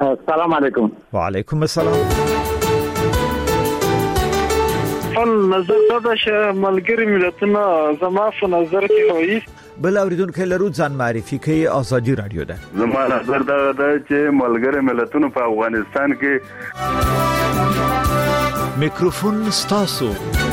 السلام علیکم. وعلیکم السلام. نظر دا چې ملګری ملتونه زما په نظر کې وایي بل اوریدونکو لرو ځان معرفي کوي. ازادي رادیو ده. زما نظر دا چې ملګری ملتونه په افغانستان کې میکروفون ستاسو.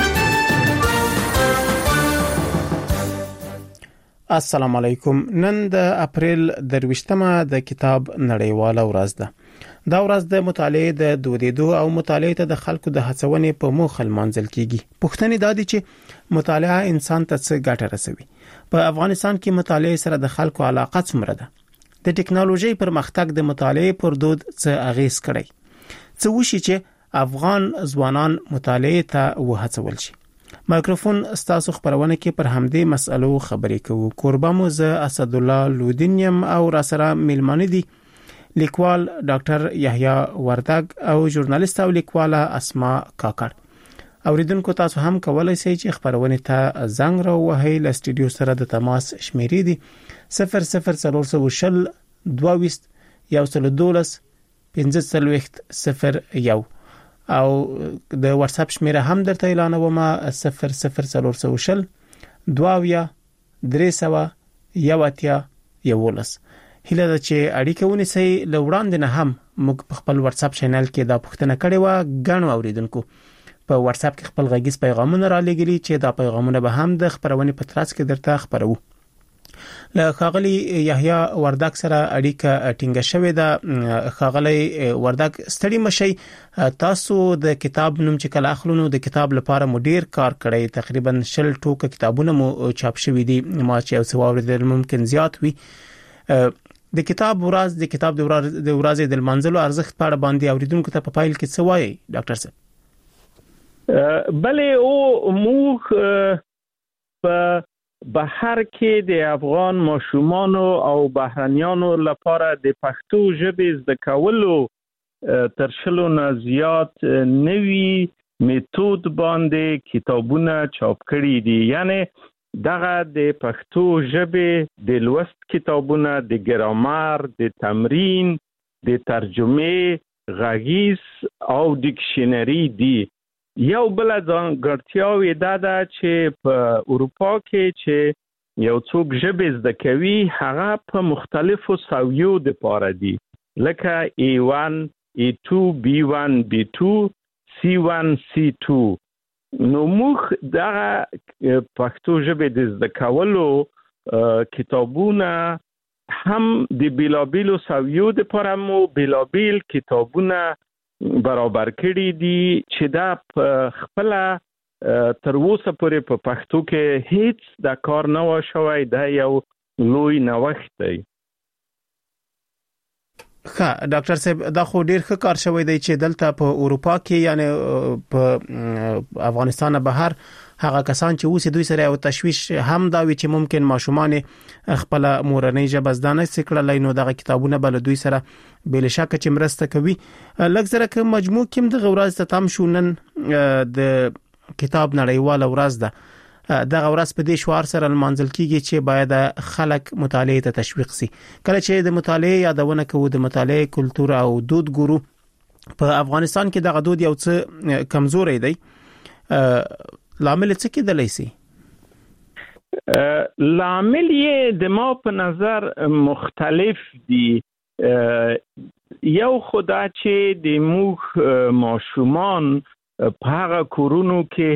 السلام علیکم. نن د اپریل 23مه د کتاب نړیواله ورځ ده. دا ورځ د مطالعې د دودیدو او مطالعې ته د خلکو د هڅونې په موخه لمانځل کیږي. پوښتنې دا دي چې مطالعه انسان ته څه ګټه رسوي. په افغانستان کې مطالعې سره د خلکو علاقه څومره ده؟ د ټکنالوژي پرمختګ د مطالعې پر دود څه اغیز کړی؟ څه وشي چې افغان ځوانان مطالعې ته وهڅول شي؟ مایکروفون ستاسو خبرونه کې پر همدې مسألو خبرې کوو. کوربه مو زه اسد الله لودینیم او را سره ملمانه دي لیکوال ډاکټر یحیی وردګ او ژورنالیست او لیکواله اسماء کاکړ. اوریدونکو تاسو هم کولای شئ چې خبرونه ته زنګ راوهئ. ل سټډیو سره د تماس شمیرې دي 00420 22 112 1501 او د واتس اپ شمیره هم درته اعلانوم 00420 22 311 هله د چې اړیکه ونیسي لوړاند نه هم موږ په خپل واتس اپ چینل کې دا پوښتنه کړې و. غنو اوریدونکو په واتس اپ کې خپل غږیز پیغامونه را لګیلي چې دا پیغامونه به هم د خبرونه په ترڅ کې درته خبرو. له خاغلی یحیی وردګ سره اړیکه ټینګه شوې ده. خاغلی وردګ ستړي مشي. تاسو د کتاب نوم چې کله اخلونو د کتاب لپاره مو ډیر کار کړی. تقریبا 60 ټوکه کتابونه مو چاپ شوي دي. ما چې اوس واوریدل ممکن زیات وي. د کتاب ورځ د کتاب د ورځې د منځلو ارزښت په اړه باندې اوریدونکو ته په فایل کې څه وایي ډاکټر صاحب؟ بله او موږ په بهر کې د افغان ماشومانو او بهرنیانو لپاره د پښتو ژبې زده کولو تر شلو نه زیات نوي میتود باندې کتابونه چاپ کړي دي. یعنی دغه د پښتو ژبې د لوست کتابونه د ګرامر، د تمرین، د ترجمه، غږیز او ډکشنری دي. یو بل ځانګړتیاوې دا ده چې په اروپا کې چې یو څوک ژبې زده کوي هغه په مختلفو سویو د پاره دي لکه A1 A2 B1 B2 C1 C2. نو موږ دغه پښتو ژبې د زده کولو کتابونه هم د بیلابیلو سویو د پاره مو بیلابیل کتابونه برابر کړي دي چې دا خپل تر اوسه پورې په پښتو کې هیڅ دا کار نه و شوی. دا یو لوی نوښت دی. ښه ډاکټر صاحب دا خو ډیر ښه کار شوی دی چې دلته په اروپا کې یعنی په افغانستان بهر هغه کسان چې اوس دوی سره یو تشویش هم دا وی چې ممکن ماشومان خپل مورنۍ ژبه زده نه سکړلای نو دغه کتابونه بل دوی سره بل شک چې مرسته کوي. لکه که مجموع کې د غورز ته تام شونن د کتاب نړیواله ورځ ده. دغه ورځ په دې شوار سره منځل کیږي چې باید خلک مطالعه ته تشویق سي. کله چې د مطالعه یادونه کوو د مطالعه کلتور او دود ګورو په افغانستان کې دغه دود یو څه کمزوري دی. لامل څه کېدلی سي؟ لامل یې د ما په نظر مختلف دي. یو خدا چې د موږ ماشومان په هغه کورونو کې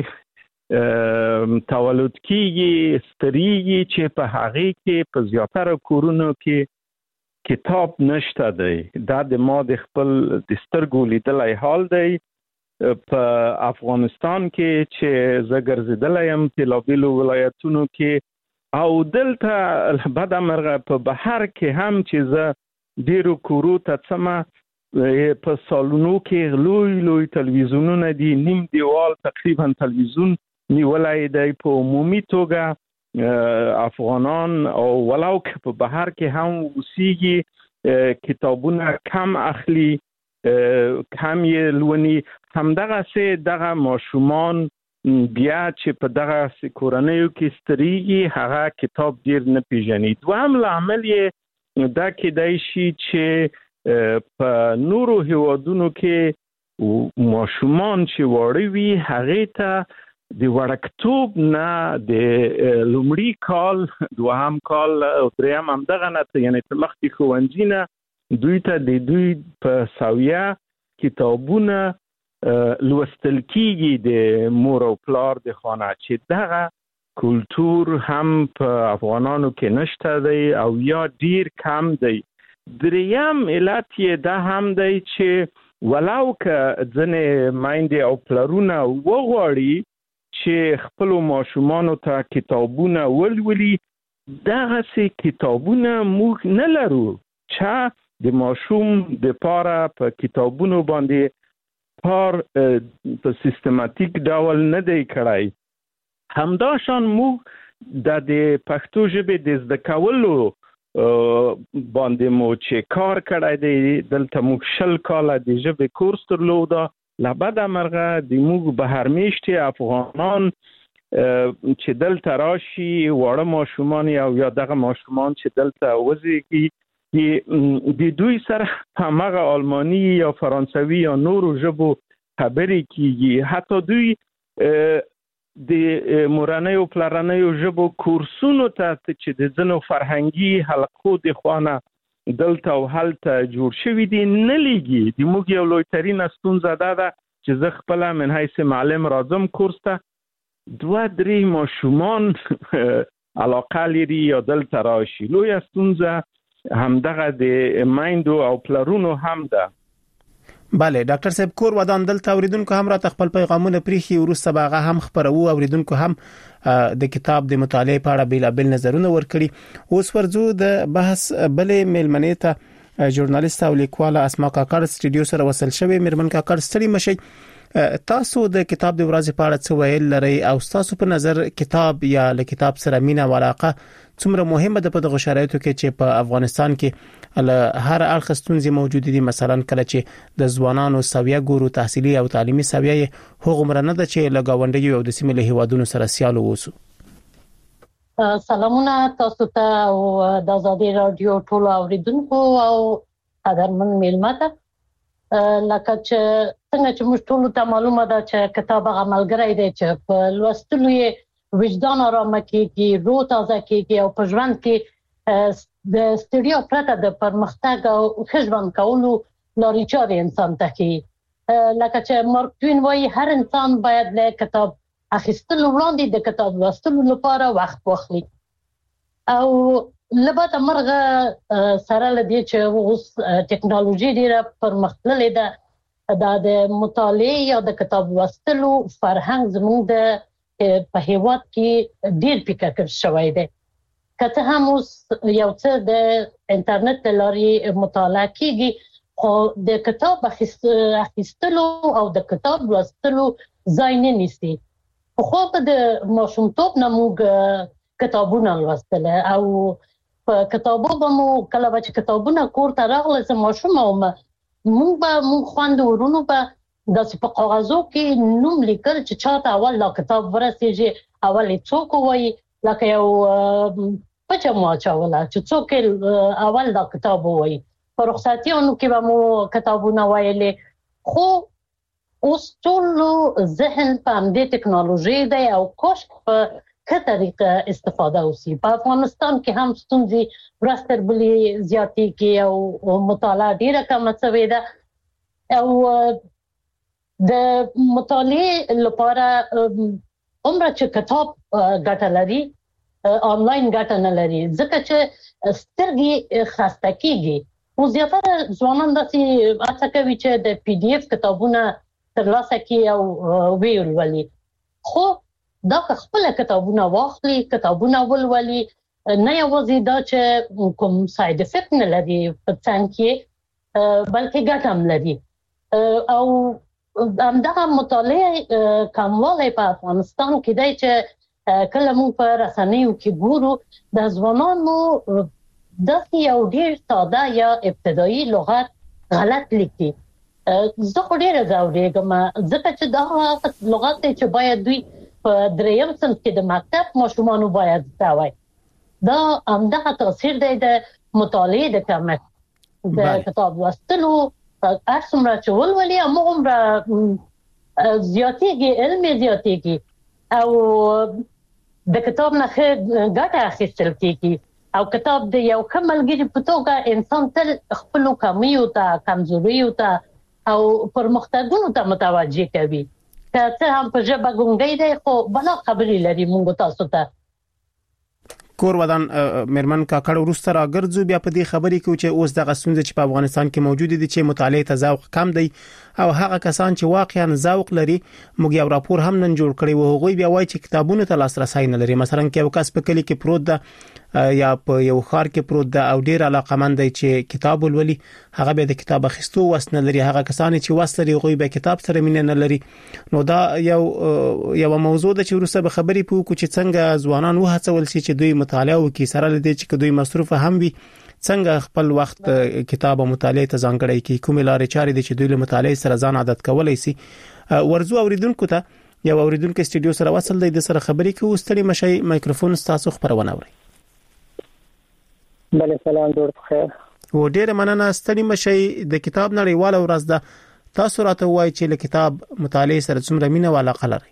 تولد کیږي ستریږي چې په هغه کې په زیاتره کورونو کې کتاب نشته دی. دا د ما د خپل د سترګو لیدلای حال دی. په افغانستان کې چې زه ګرځېدلی یم بیلابیلو ولایتونو کې او دلته بدمرغه په بهر کې هم چې زه ډیرو کورو ته څمه په سالونو کې لوی تلویزیونونه دي. نیم دیوال تقریبا تلویزیون نیولای دی. په عمومي توګه افغانان او ولو که په بهر کې هم اوسیږي کتابونه کم اخلي، کم یې لونی. همدغه سه دغه ماشومان بیا چې په دغه کورنیو کې ستریږي هغه کتاب ډیر نه پیژني. دوهم لامل یې دا کېدای شي چې په نورو هیوادونو کې ماشومان چې واړه وي هغه ته د وړکتوب نه د لومړي کال دوهم کال او دریم هم دغه نه یعنی تر مخکې ښوونځي نه دوی ته د دوی په سویه کتابونه لوستل کیږي د مور او پلار د خانه چې دغه کلتور هم په افغانانو کې نشته دی او یا ډیر کم دی. دریم علت یې دا هم دی چې ولو که ځنې میندې او پلرونه وغواړي چې خپل ماشومانو ته کتابونه ولولي دغسې کتابونه موږ نه لرو چې د ماشوم د پاره په کتابونو باندې کار په سیستماتیک ډول نه دی کړی. همداشان موږ د پښتو ژبې د زده کولو باندې مو چې کار کړی دی دلته موږ 20 کاله د ژبې کورس درلوده. له بده مرغه د موږ بهرمیشتي افغانان چې دلته راشي واړه ماشومان او یا دغه ماشومان چې دلته وزیږي د دوی سره همغه آلماني یا فرانسوي یا نورو ژبو خبرې کیږي. حتی دوی د مورنیو پلرنیو ژبو کورسونو ته چې د ځینو فرهنګي حلقو د خوانه دلته او هلته جوړ شوي دي نه لیږي. د موږ یو لویترینه ستونزه ده چې زه خپله من حیث معلم راځم کورس ته 2-3 ماشومان علاقه لري یا دلته راشي. لویه ستونزه همدغه د میندو او پلرونو هم ده. بله ډاکټر صاحب کور ودان دلته اوریدونکو هم را خپل پیغامونه پریخي وروسته باغه هم خبرو اوریدونکو هم د کتاب د مطالعه په اړه بیلابل نظرونه ورکړي. اوس ورځو د بحث بلې ملمنې ته ژورنالیست او لیکواله اسماء کاکړ سټډیو سره وصل شوی. میرمن کاکړ ستړي مشي، تاسو د کتاب د ورځې په اړه څه ویل لري او تاسو په نظر کتاب یا له کتاب سره مینه او علاقه څومره مهمه ده په دغه شرایطو کې چې په افغانستان کې هر اړخ ستونزې موجود دي؟ مثلا کله چې د ځوانانو سویه ګورو تحصیلي او تعلیمي سویه هغه مرنه ده چې له گاونډیو او د سیمې له هیوادونو سره سیال ووسو. سلامونه تاسو ته او د آزادي رادیو ټول اوریدونکو او قدرمن میلمه ته. لکه چې څنګه چې موږ ټول ته معلومه ده چې کتاب هغه ملګری دی چې په لوستلو یې وجدان آرام کیږي، روح تازه کیږي او په ژوند کې د ستړیا پرته د پرمختګ او ښه ژوند کولو لارې چارې انسان ته کوي. لکه چې مارک توین وایي هر انسان باید له کتاب اخیستلو وړاندې د کتاب لوستلو لپاره وخت واخلي. او لبته مرغه سره لدی چې اوس ټکنالوژي ډیره پرمختللې ده د مطالعه یا د کتاب لوستلو فرهنګ زموږ د په هیواد کې ډیر پیکر شوی دی. کته هم اوس یو څه د انټرنیټ لاري مطالعه کیږي خو د کتاب اخیستلو او د کتاب لوستلو ځای نه نیسي. خو په د ماشومتوب نه موږ کتابونه لوستل او په کتابو به مو کله چې کتابونه کور ته راغله زه ماشوم وم موږ خوند ورونو به داسې په کاغذو کې نوم لیکل چې چاته اول لا کتاب ورسېږي اول څوک وایي لکه یو پچه مو اچوله چې څوک اول دا کتاب وایي. په رخصتیانو کې به مو کتابونه وایلې. خو اوس ټول ذهن په همدې ټکنالوژي دی او کوش په ښه طریقه استفاده وشي. په افغانستان کې هم ستونزې ورځ تر بلې زیاتېږي او مطالعه ډېره کمه شوې ده او د مطالعه لپاره عمره چې کتاب ګټه لري آنلاین ګټه نه لري ځکه چې سترګې خسته کیږي. او زیاتره ځوانان داسې هڅه کوي چې د پی ډي اف کتابونه ترلاسه کړي او ویلولي. خو دا خپل کتابونه واخلي کتابونه ولولي نه یوازې دا چې کوم ساید افیکټ نه لري په څنګ کې بلکې ګټه هم لري. او همدغه مطالعه کموالی په افغانستان کې دی چې کله موږ په رسنیو کې ګورو د ځوانانو داسې یو ډېر ساده یا ابتدایي لغت غلط لیکي. زه خو ډېره ځورېږم ځکه چې دا لغت دی چې باید دوی په 3م صنف کې د مکتب ماشومانو باید زده وای. دا همدغه تاثیر دی د مطالعې د کمښت. د کتاب لوستلو څومره چې ولولي هغومره زیاتېږي، علم زیاتېږي او د کتاب نه ګټه اخیستل کېږي. او کتاب د یو ښه ملګري په توګه انسان تل خپل کمیو ته، کمزوریو ته او پرمختګونو ته متوجه کوي. که څه هم په ژبه ګونګی دی خو بلا خبرې لري مونږ تاسو ته. کور ودان مرمن کاکړ ورسته راګرځو بیا په دې خبرې کې چې اوس دغه ستونزې چې په افغانستان کې موجود دي چې مطالعه ته ذوق کم دی او هغه کسان چې واقعا ذوق لري موږ یو راپور هم نن جوړ کړی و، هغوی بیا وایي چې کتابونو ته لاسرسي نه لري. مثلا کې یو کس په کلی کې پروت ده یا په یو خار کې پروت ده او ډیر علاقمند دی چې کتاب ولولي، هغه به د کتاب اخیستو وس نه لري. هغه کسان چې وس لري هغوی به کتاب سره مینه نه لري. نو دا یو موضوع ده چې ورسره به خبرې پوکو چې څنګه ځوانان وهڅول شي چې دوی مطالعه وکړي، سره لدې چې دوی مصروف هم وي، څنګه خپل وخت کتاب او مطالعه ته ځانګړی کړي، کومې لارې چارې دي چې دوی له مطالعه سره ځان عادت کولای شي. ورزو اوریدونکو ته یو اوریدونکو استودیو سره وصل دی، د سره خبرې کوو. ستړي مشي، مایکروفون تاسو خبرونه اوري. بله سلام، جوړ بخیر. و ډیره مننه. ستړي مشي، د کتاب نړیواله ورځ ده، تاسو راته وایي چې له کتاب مطالعه سره څومره مینه او علاقه لرئ؟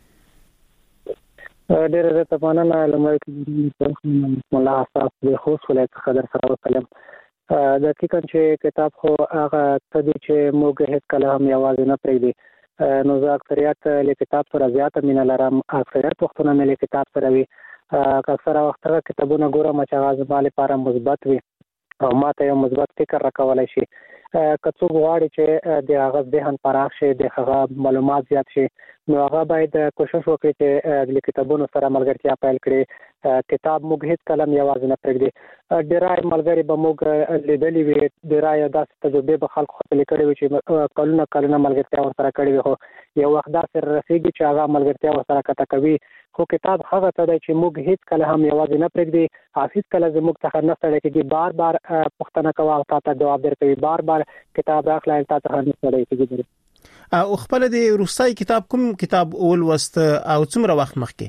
ډیره زه مننه. لمړی الله اساس د خوست ولایت څخه در سره وکړم. دقیقاً چې کتاب خو هغه څه دی چې موږ هیڅ کله هم یوازې نه پرېږدي. نو زه اکثریت له کتاب سره زیاته مینه لرم، اکثریت وختونه مې له کتاب سره وي. اکثره وخت هغه کتابونه ګورم چې هغه زما لپاره مثبت وي او ماته یو مثبت فکر راکولای شي. که څوک غواړي چې د هغه ذهن پراخ شي، د هغه معلومات زیات شي، نو هغه باید کوشش وکړي چې د کتابونو سره ملګرتیا پیل کړي. کتاب موږ هیڅ کله یوازې نه پرېږدي. ډېرای ملګري به موږ لیدلي وي، ډېرای داسې تجربې به خلکو خپلې کړې وي چې کلونه ملګرتیا ورسره کړې وي، خو یو وخت داسې رسېږي چې هغه ملګرتیا ورسره قطع کوي. خو کتاب هغه څه دی چې موږ هیڅ کله هم یوازې نه پرېږدي او هیڅ کله زموږ څخه نه ستړی کېږي. بار بار پوښتنه کوه او تا ته جواب درکوي، بار بار کتاب راخله تا څخه نه ستړی کېږي. او خپل د روسي کتاب کوم کتاب ولوست او څومره وخت مخکې؟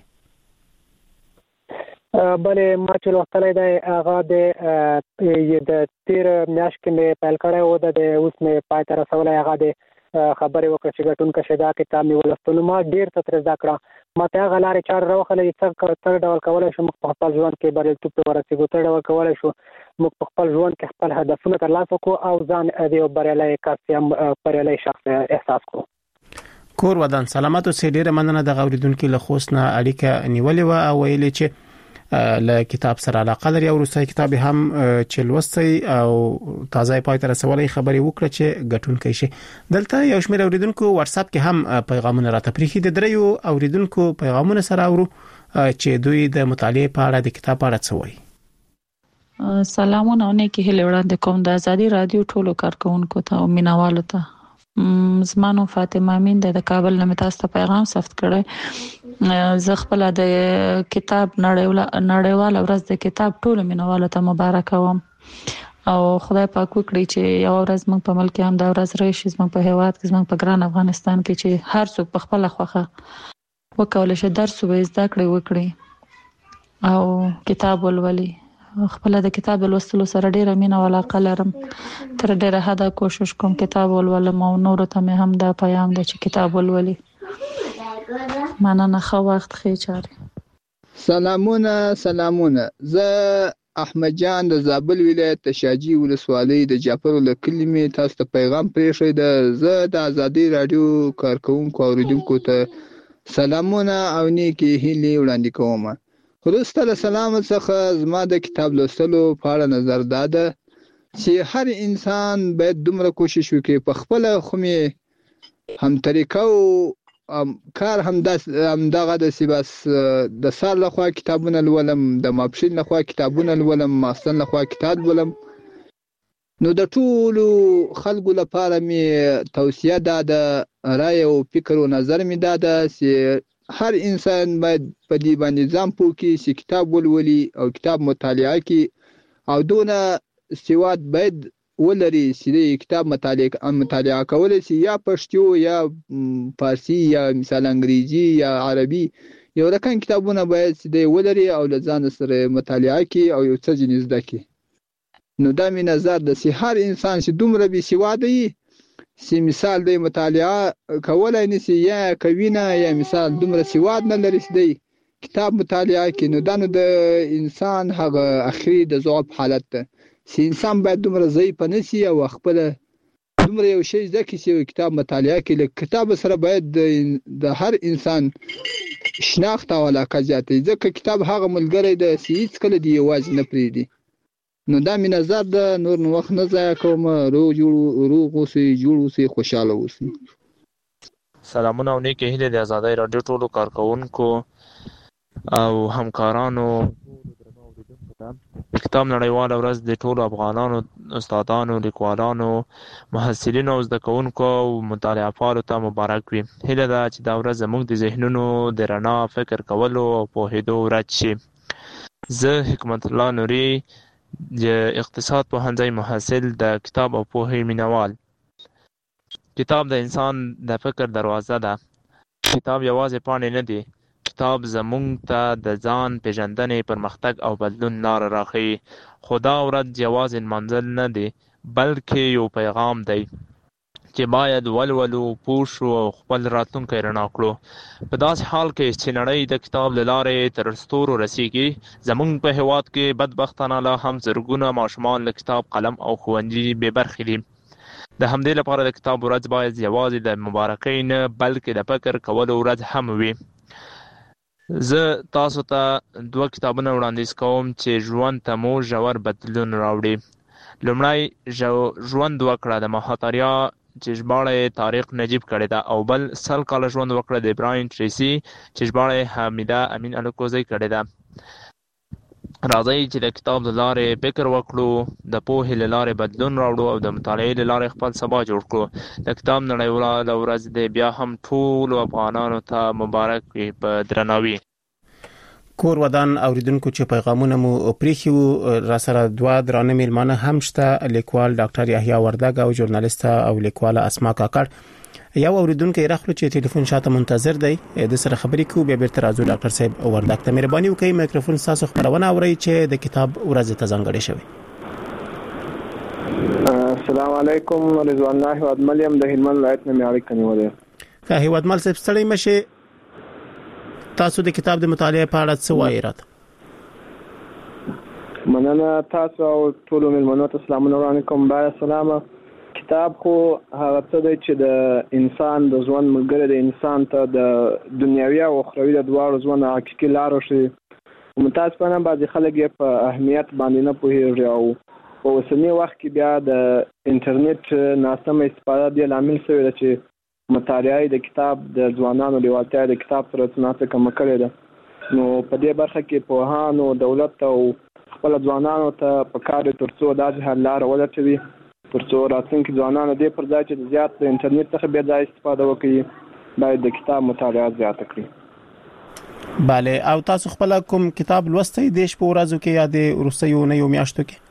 بله ما چې لوستلی دی هغه د 13 میاشت کې مې پیل کړی و، د اوس مې پای ته رسولی. هغه د خبرې وکړه چې ګټونکه شي دا کتاب مې ولوستلو. ما ډېر څه ترې زده کړه، ما ته هغه لارې چارې راوښلې چې څه ډول کولی شو موږ په خپل ژوند کې بریالیتوب ته ورسېږو، څه ډول کولی شو موږ په خپل ژوند کې خپل هدفونه ترلاسه کړو او ځان د یو بریالی کس یا بریالی شخص احساس کړو. کور ودان سلامت اوسئ. ډېره مننه د اوریدونکو له خوست نه اړیکه نیولې و او ویلې چې له کتاب سره علاقه لري او روسي کتاب هم چې لوستي او تازه پای ته رسولې خبرې وکړه چې ګټونکې شي. دلته یو شمېر اوریدونکو واتس اپ کې هم پیغامونه راته پریخي. د دریو اوریدونکو پیغامونه سره اورو چې دوی د مطالعه په اړه د کتاب په اړه څه وایي. سلامونه، نه کې هله وړاندې کوم د ازادي رادیو ټولو کارکونکو ته او مینوالو ته. زمانو فاطمه امین د کابل نه تاسو ته پیغام ثبت کړی. زه خپل د کتاب نړیواله ورځ د کتاب ټولو مینوالو ته مبارک وم او خدای پاک وکړي چې یو ورځ موږ په ملک هم دا ورځ راشي، زموږ په هیواد کې، زموږ په ګران افغانستان کې چې هر څوک په خپل خوخه وکولای شي درس زده کړي وکړي او کتاب ولولي. خپل د کتاب لوستلو سره ډیره مینه او علاقه لرم. تر ډیره حدا کوشش کوم کتاب ولولم او نور ته مې هم دا پیغام دی چې کتاب ولولي. مننه، خو وخت خې چاري. سلامونه. زه احمد جان د زابل ولایت د شاجي ولسوالۍ د جعفر له کلمې تاسو ته پیغام پرېښی ده. زه د ازادي رادیو کارکونکو اوریدونکو ته سلامونه او نیکی هیلې وړاندې کوم. وروسته له سلام څخه زما د کتاب لوستلو په اړه نظر داده چې هر انسان باید دومره کوشش وکړي په خپل خومې هم طریقه او کار همدغه د بس د سال لخوا کتابونه لولم، د ماپښین لخوا کتابونه لولم، ماستن لخوا کتاب لولم. نو د ټولو خلکو لپاره مې توصیه ده، رای او فکر او نظر مې ده چې هر انسان باید په دې باندې ځان پوه کړي چې کتاب ولولي او کتاب مطالعه کړي او دونه سواد باید ولري چې د کتاب مطالعه کولی شي، یا پښتو یا فارسی یا مثال انګریزي یا عربي. یو رقم کتابونه باید چې د ولري او له ځان سره مطالعه کړي او یو څه جنس زده کړي. نو دا مې نظر د چې هر انسان چې دومره بې سواده وي چې مثال دی مطالعه کولی نشي یا کوي نه یا مثال دومره سواد نه لري چې دی کتاب مطالعه کوي نو دا نو د انسان هغه اخري د ضعف حالت ده چې انسان باید دومره ضعیف نه شي او خپله دومره یو شی زده کړي چې کتاب مطالعه کوي له کتاب سره باید د هر انسان شناخت او علاقه زیاته ځکه کتاب هغه ملګری دی چې هیڅکله دې یوازې نه پرېږدي نو دا مې نظر ده نور نو وخت نه ضایع کوم روغ اوسئ جوړ اوسئ خوشحاله اوسئ سلامونه او نیکې هیلې د ازادۍ راډیو ټولو کارکوونکو او همکارانو کتاب نړیواله ورځ د ټولو افغانانو استادانو لیکوالانو محصلینو او زده کوونکو او مطالعه‌پالو ته مبارک وي هیله ده چې دا ورځ زموږ د ذهنونو د رڼا فکر کولو او پوهېدو ورځ شي زه حکمت الله نوري د اقتصاد پوهنځي محصل د کتاب او پوهې مینوال کتاب د انسان د فکر دروازه ده کتاب یوازې پاڼې نه دی کتاب زموږ ته د ځان پیژندنې پرمختګ او بدلون لاره راښیي خو دا ورځ یوازې نمانځل نه دی بلکې یو پیغام دی چې باید ولولو پوه شو او خپل راتلونکی رڼا کړو په داسې حال کې چې نړۍ د کتاب له لارې تر ستورو رسیږي زموږ په هېواد کې بدبختانه لا هم زرګونه ماشومان له کتاب قلم او ښوونځي بې برخې دي د همدې لپاره د کتاب ورځ باید یوازې د مبارکۍ نه بلکې د فکر کولو ورځ هم وي زه تاسو ته 2 کتابونه وړاندیز کوم چې ژوند ته مو ژور بدلون راوړي لومړی ژوند وکړه د مهاتاریا چې ژباړه یې طارق نجیب کړې ده او بل 100 کاله ژوند وکړه د براین ټریسي چې ژباړه یې حمیده امین الکوزی کړې ده راځئ چې د کتاب له لارې فکر وکړو د پوهې له لارې بدلون راوړو او د مطالعې له لارې خپل سبا جوړ کړو د کتاب نړیواله ورځ دی بیا هم ټولو افغانانو ته مبارک وي په درناوي کور ودان اوریدونکو چې پیغامونه مو پریخي را سره 2 درانه میلمانه هم شته لیکوال ډاکټر یحیی وردګ او ژورنالیست او لیکواله اسما کاکړ یو اوریدونکو راخلو چې ټلیفون شاته منتظر دی د سره خبرې کو بیا بیرته راځو ډاکټر صاحب وردګ ته مهرباني وکړئ میکروفون تاسو خبرونه اورئ چې د کتاب ورځ ته ځانګړې شوی السلام علیکم رضوان الله وادملیم د هلمند ولایت نه اړیکه نیولې که هیوادمل صاحب ستړي مشه تاسو د کتاب د مطالعه په اړه څه وایي راته مننه تاسو او ټول ملمنو ته سلامونه وړاندې کوم با سلام کتاب خو هغه څه دی چې د انسان د ژوند ملګری د انسان ته د دنیوي او اخروی د دواړو ژوند حقیقي لار شي متاسفانه بعضی خلک یې په اهمیت باندې نه پوهیږي او په اوسنی وخت کې بیا د انټرنیټ ناسمه استفاده د لامل شوی دی چې مطالعه د کتاب د ځوانانو لیوالتیا د کتاب سره څنګه کم کړی ده نو په دې برخه کې پوهانو دولت او خپل ځوانانو ته په کار ترڅو د حل لار ولټوي ترڅو راتلونکي ځوانانو دې پر ځای چې زیات د انټرنیټ څخه بیا ځای استفاده وکړي باید د کتاب مطالعه زیات کړي bale او تاسو خپل کوم کتاب لوستئ دیش په ورځو کې یا د روسیو نه یو میاشتو کې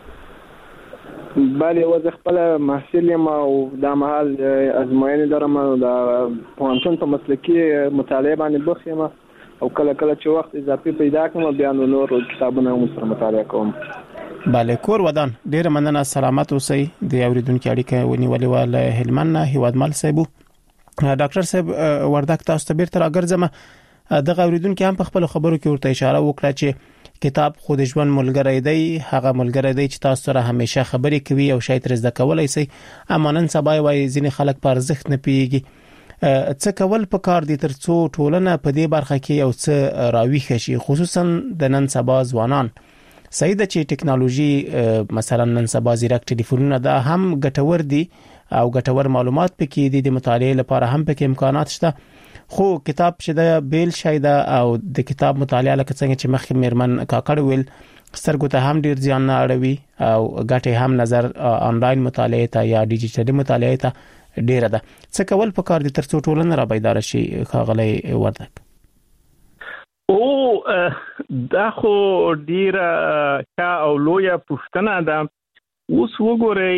bale وځ خپل محصل یم او د مهال ازموینې لرم د پوهنتون په مسلکي مطالعه باندې بوخت یم او کله کله چې وخت اضافي پیدا کوم بیا نور کتابونه هم سره مطالعه کوم bale کور ودان ډیر مننه سلامت اوسئ د اوریدونکو اړیکه ونیولې ول هلمند هیوادمل صاحب ډاکټر صاحب وردګ تاسو ته بیرته راګرځم د اوریدونکو هم په خپل خبرو کې ورته اشاره وکړه چې کتاب خود ژوند ملګری دی هغه ملګری دی چې تاسو سره همیشه خبرې کوي او شاید رزده کولای شي اما نن سبا وایي ځینې خلک پر ارزښت نه پیږي څه کول په کار دي ترڅو ټولنه په دې برخه کې یو څه راویښ شي خصوصا د نن سبا ځوانان صحیح ده چې ټکنالوژي مثلا نن سبا زیرک ټلیفونونه دا هم ګټور دي او ګټور معلومات پکې دي د مطالعې لپاره هم پکې امکانات شته خو کتاب چې دا بیل شایده او د کتاب مطالعه لکه څنګه چې مخکې میرمن کاکړ ویل سترګو ته هم ډیر ځان نه اړوي او ګټه هم نظر آنلاین مطالعه ته یا ډیجیټل مطالعه ته ډیر ده څه کول په کار دي ترڅو ټولنه را بیدار شي خاغلی وردګ او دا خو ډیره کا او لویه پوښتنه ده اوس وګورئ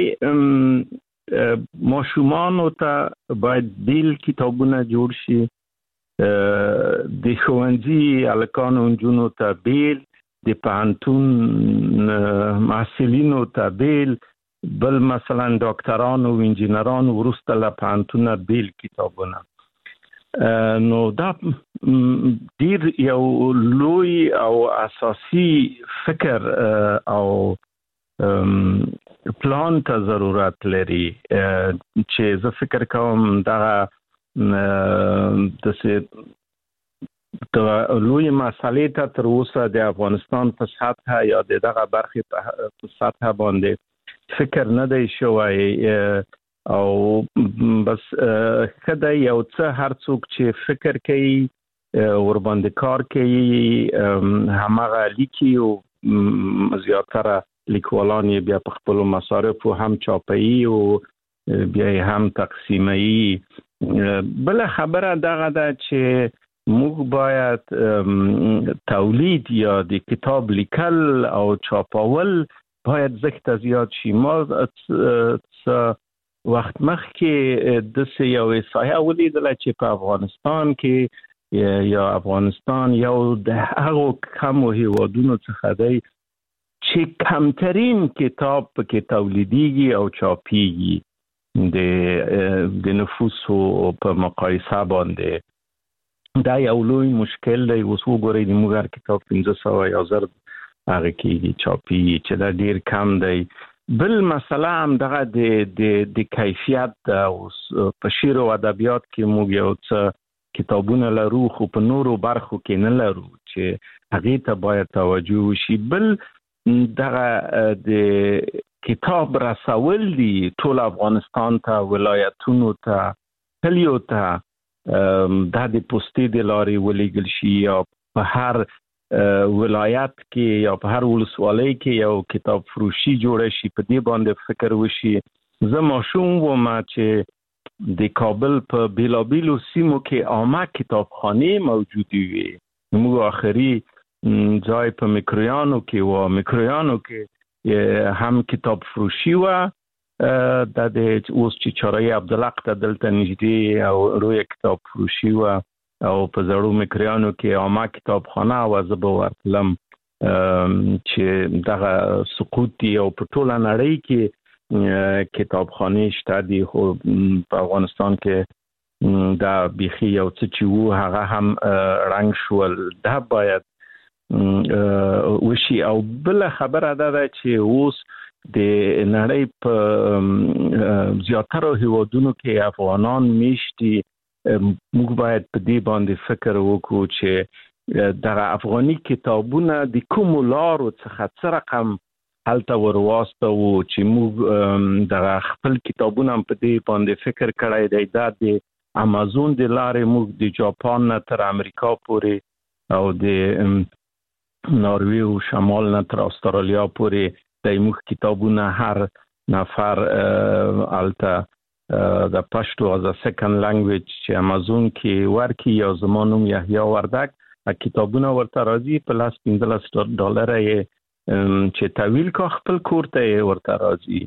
ماشومانو ته باید بیل کتابونه جوړ شي د ښوونځي هلکانو نجونو ته بیل د پوهنتون محصلینو ته بیل، بل مثلا ډاکټرانو و انجینرانو وروسته له پوهنتونه بیل کتابونه. نو دا ډیر یو لوی او اساسي فکر او پلان ته ضرورت لري چې زه فکر کوم دغه د لوی مسالې ته تر اوسه د افغانستان په سطح یا دغه برخې په سطح باندې فکر نه دی شوی او بس خدای یو څه هر څوک چې فکر کوي ور باندې کار کوي همغه لیکي او زیاتره لیکوالان یې بیا په خپل مصارفو هم چاپي او بیا هم تقسیمي. بل خبره دغه ده چې موږ باید تولید یا د کتاب لیکل او چاپول باید زیات زیات شي. ما وخت مخکې د یو احصایه ولیدله چې په افغانستان کې یا افغانستان یو د هغو کمو هیوادونو څخه دی چې کمترین کتاب پکې تولیدیږي او چاپیږي د نفوسو په مقایسه باندې. دا یو لوی مشکل دی. اوس وګورئ د موږ هر کتاب 1500 یا 1000 هغه کېږي چاپیږي چې دا ډیر کم دی. بل مسله هم دغه د کیفیت ده. اوس په شعر او ادبیات کې موږ یو څه کتابونه لرو خو په نورو برخو کې نه لرو چې هغې ته باید توجه وشي. بل دغه د کتاب رسول دي ټول افغانستان ته، ولایتونو ته، کلیو ته، دا د پوسټې د لارې ولېږل شي یا په هر ولایت کې یا په هر ولسوالۍ کې یو کتاب فروشي جوړه شي. په دې باندې فکر وشي. زه ماشوم وم چې د کابل په بیلابیلو سیمو کې عامه کتابخانې موجودې وي. موږ آخري ځای په مکرویانو کې و. مکرویانو کې هم کتاب فروشي و. دا د اوس چې چارای عبدالحق ته دلته نږدې او روی کتاب فروشي و او په زړو مکریانو کې عامه کتابخانه و. زه به ورتلم چې دغه سقوط دی او په ټوله نړۍ کې کتابخانې شته دي خو په افغانستان کې دا بیخي یو څه چې وو هغه هم رنګ شول. دا باید وشي. او بل خبره ده چې اوس د نړۍ په زیاتره هیوادونو کې افغانان میشتي. موږ باید په دې باندې فکر وکړو چې دغه افغاني کتابونه د کومو لارو څخه څه رقم هلته ورواستوو چې موږ دغه خپل کتابونه په دې باندې فکر کړی دی. دا د امازون د لارې موږ د جاپان نه تر امریکا پورې او د ناروی او شمال نه تر استرالیا پورې د موږ کتابونه هر نفر الته د پښتو از سیکنډ لانګویج چې امازون کې ورکی یا زمانوم یحیی وردک کتابونه ورته راځي په $15 یې چې تحویل کا خپل کور ته ورته راځي.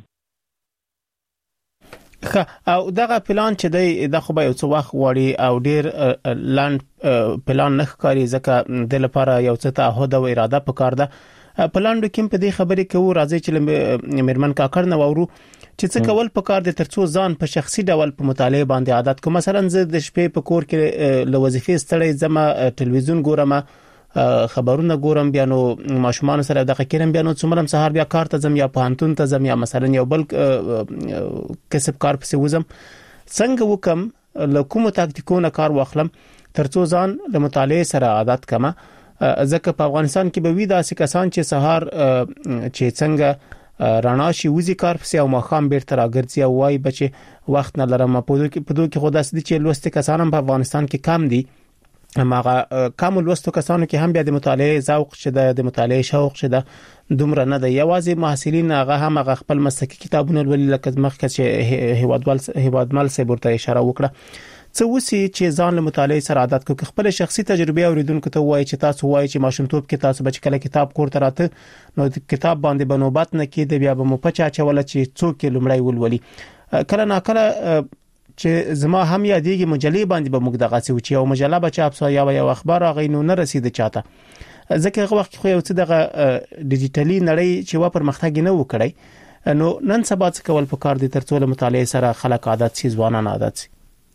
او دغه پلان چې د خو به یو څه وخت غواړي او ډیر لاند پلان نه ښکاري ځکه د لپاره یو څه تعهد او اراده پکار ده. پلاندو کې په دې خبرې کوو راځي چې میرمن کاکړ نه وورو چې څه کول پکار دي ترڅو ځان په شخصي ډول په مطالعه باندې عادت کو. مثلا زه د شپې په کور کې له وظیفې ستړی زما ټلویزیون ګورم، خبرونه ګورم، بیا نو ماشومان سره دغه کېرم، بیا نو څومره سهار بیا کار ته ځم یا پوهنتون ته ځم یا مثلا یو بل کسب کار پسې وزم. څنګه وکم له کومو تاکتیکونو کار واخلم ترڅو ځان له مطالعه سره عادت کما. ځکه په افغانستان کې به وي داسې کسان چې سهار چې څنګه رڼا شي وزي کار پسې او ماخام بیرته راګرځي او وايي بچي وخت نه لرم. په دوی کې خو داسې دي چې لوستي کسان هم په افغانستان کې کم دي. هغه کم لوستو کسانو کې هم بیا د مطالعه ذوق شته، د مطالعه شوق شته دومره نه دی. یوازې محصلین هغه هم هغه خپل مسلکي کتابونه ولولي لکه مخکې چې هیوادمل صاحب ورته اشاره وکړه. څه وسی چې ځان له مطالعه سره عادت کو. خپل شخصي تجربه اوریدونکو ته وایي چې تاسو وایي چې ماشومتوب کې تاسو بچ کله کتاب کور ته راته نو کتاب باندې بنوبات نه کېد، بیا به مو پچا چول چې څوک لمړی ولولي. کله نا کله چې زما هم یادېږي مجلې باندې به موږ دغه څه و چې یو مجله به چاپ سو یا یو اخبار غوینو نه رسید چاته. ځکه هغه وخت خو یو څه دغه ډیجیټلی نړۍ چې وا پرمختګ نه وکړي نو نن سبا څه کول پکار دي ترڅو له مطالعه سره خلک عادت شي ځوانان عادت شي.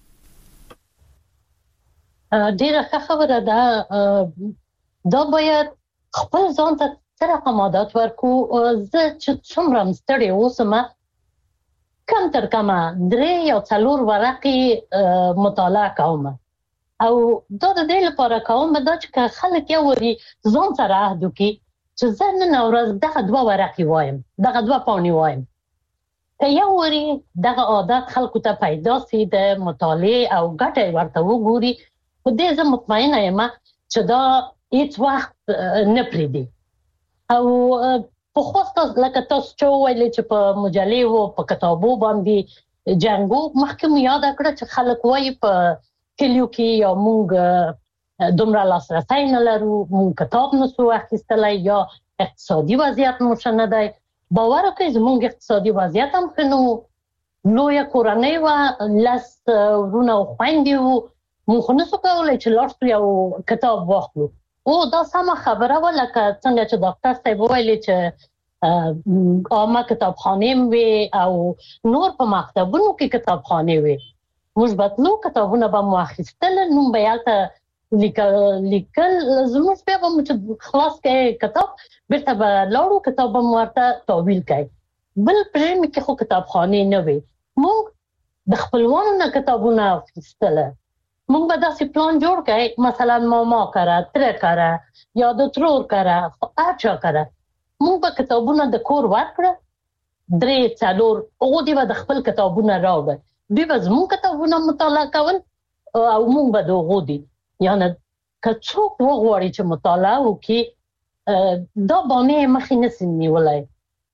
ډیره ښه خبره ده. دا باید خپل ځان ته سره عادت ورکو. زه چې څومره مستړی اوسم کم تر کمه 3 یا 4 ورقې مطالعه کوم او دا د دې لپاره کوم دا چې خلک یو وری ځان سره عهد وکړي چې زه نن ورځ دغه 2 ورقې وایم، دغه 2 پاڼې وایم. که یو وری دغه عادت خلکو ته پیدا سي د مطالعه او ګټه ورته وګوري، په دې زه مطمئنه یم چې دا هیڅ وخت نه پریږدي. او په خوسته لکه تاسو چې ویل چې په مجلې او په کتابو باندې جنگو مخکې یاد کړ چې خلک وایي په کلیو کې یا مونږ دومره لاسرسی نه لرو، مونږ کتاب نسو اخیستلی یا اقتصادي وضعیت مو ښه نه دی. باور وکړئ زمونږ اقتصادي وضعیت هم ښه نه و، لویه کورنۍ وه، 10 ورونه او خویندې وو، مونږ خو نسو کولی چې لاړ شو یو کتاب واخلو. او دا سمه خبره وه لکه څنګه چې ډاکټر صاحب ویلي چې عامه کتابخانې وي او نور په مکتبونو کې کتابخانې وي. موږ به تلو، کتابونه به مو اخیستل، نوم به هلته لیکل، زموږ بیا به مو چې خلاص کړئ کتاب بیرته به لاړو، کتاب به مو ورته تحویل کړئ. بل په ژمي کې خو کتابخانې نه وي، موږ د خپلوانو نه کتابونه اخیستل. موږ به داسې پلان جوړ کړئ مثلا ماما کره، تره کره یا د ترور کره، هر چا کره موږ به کتابونه د کور ورکړه، 3-4 هغو دې به د خپل کتابونه راوړل، دوی به زموږ کتابونه مطالعه کول او موږ به د هغو دي. یعنې که څوک وغواړي چې مطالعه وکړي دا بانې مخې نسي نیولی.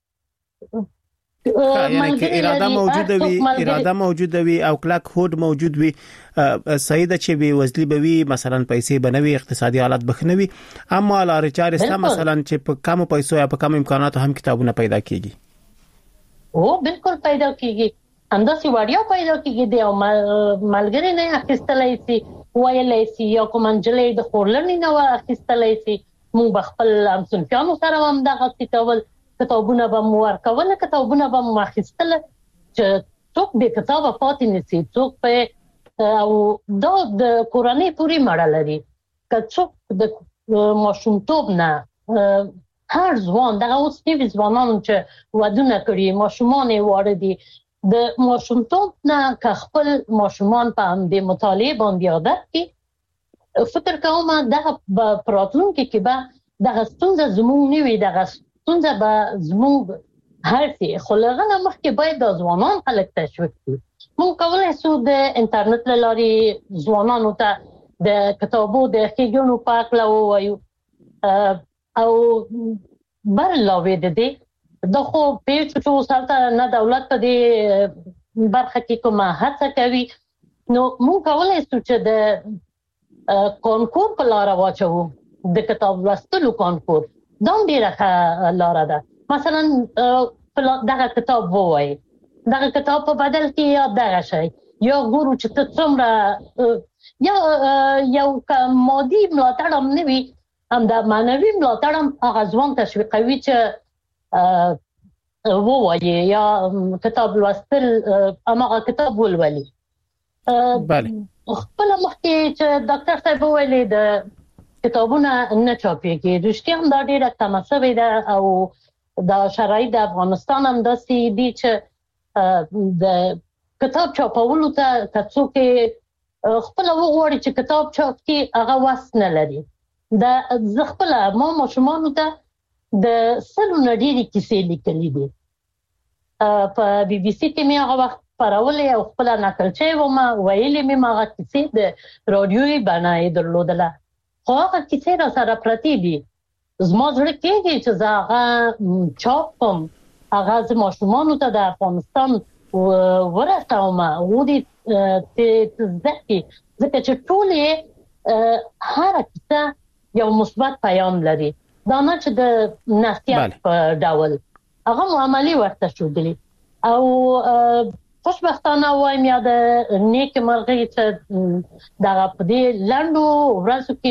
یعنی که اراده موجوده وي او کلک هوډ موجود وي، صحیح ده چې به وزلی به وي، مثلا پیسې بنوي، اقتصادي حالت بخنوي، اما لارې چارې سره مثلا چې په کم پیسو یا په کم امکاناتو هم کتابونه پیدا کیږي. او بالکل پیدا کیږي، همداسې وړیا پیدا کیږي. دی او ملګری نه اخیستلی سي، ویلی سي، یا کوم نجلۍ د خورلنې نه اخیستلی سي. موږ به خپل همصنفیانو سره هم دغسې کول، کتابونه به مو ورکول، کتابونه به مو اخیستل چې څوک بې کتابه پاتې نشي. څوک په او دا د کورنۍ پورې مړه لري. که څوک د ماشومتوب نه هر ځوان دغه اوس نوي ځوانان چې ودونه کړي، ماشومان یې واړه دي، د ماشومتوب نه که خپل ماشومان په همدې مطالعې باندې عادت کړي، فکر کوم دغه په راتلونکي کې به دغه ستونزه زموږ نه وي، دغه ستونزه به زموږ حل شي. خو له هغه نه مخکې باید دا ځوانان خلک تشویق کړي. موږ کولی شو د انټرنیټ له لارې ځوانانو ته د کتابو د ښېګڼو په هکله ووایو او بر علاوه د دې دا خو پوهېږو چې اوس هلته نه دولت په دې برخه کې کومه هڅه کوي، نو موږ کولی شو چې د کانکور په لاره واچوو، د کتاب لوستلو کانکور. دا هم ډېره ښه لاره ده. مثلا دغه کتاب ووایي، دغه کتاب په بدل کې یا دغه شی، یا ګورو چې ته څومره یا یو مادي ملاتړ هم نه وي، همدا معنوي ملاتړ هم هغه ځوان تشویقوي چې ووایي یا کتاب لوستل هماغه کتاب ولولي. بله خپل مخکې چې ډاکټر صاحب ویلي د کتابونه نه چاپېږي، رښتیا هم دا ډېره کمه شوې ده او دا شرایط د افغانستان هم داسې دي چې د کتاب چاپولو ته که څوک خپله وغواړي چې کتاب چاپ کړي هغه وس نه لري. زه خپله ما ماشومانو ته د 100 نه ډېرې کیسې لیکلي دي. په بي بي سي کې مې هغه وخت خپرولې او خپله نقل شوې وم، ویلې مې هغه کیسې د راډیوي بڼه یې درلودله، خو هغه کیسې را سره پرتې دي. زما زړه کېږي چې زه هغه چاپ کړم، هغه زه ماشومانو ته د افغانستان ورسوم، هغو دې زده کړي، ځکه چې ټولې هره کیسه یو مثبت پیام لري، دا نه چې د نصیحت په ډول. هغه مو عملي ورته ښودلي او خوشبختانه وایم یا د نیکې مرغۍ چې دغه په دې لنډو ورځو کې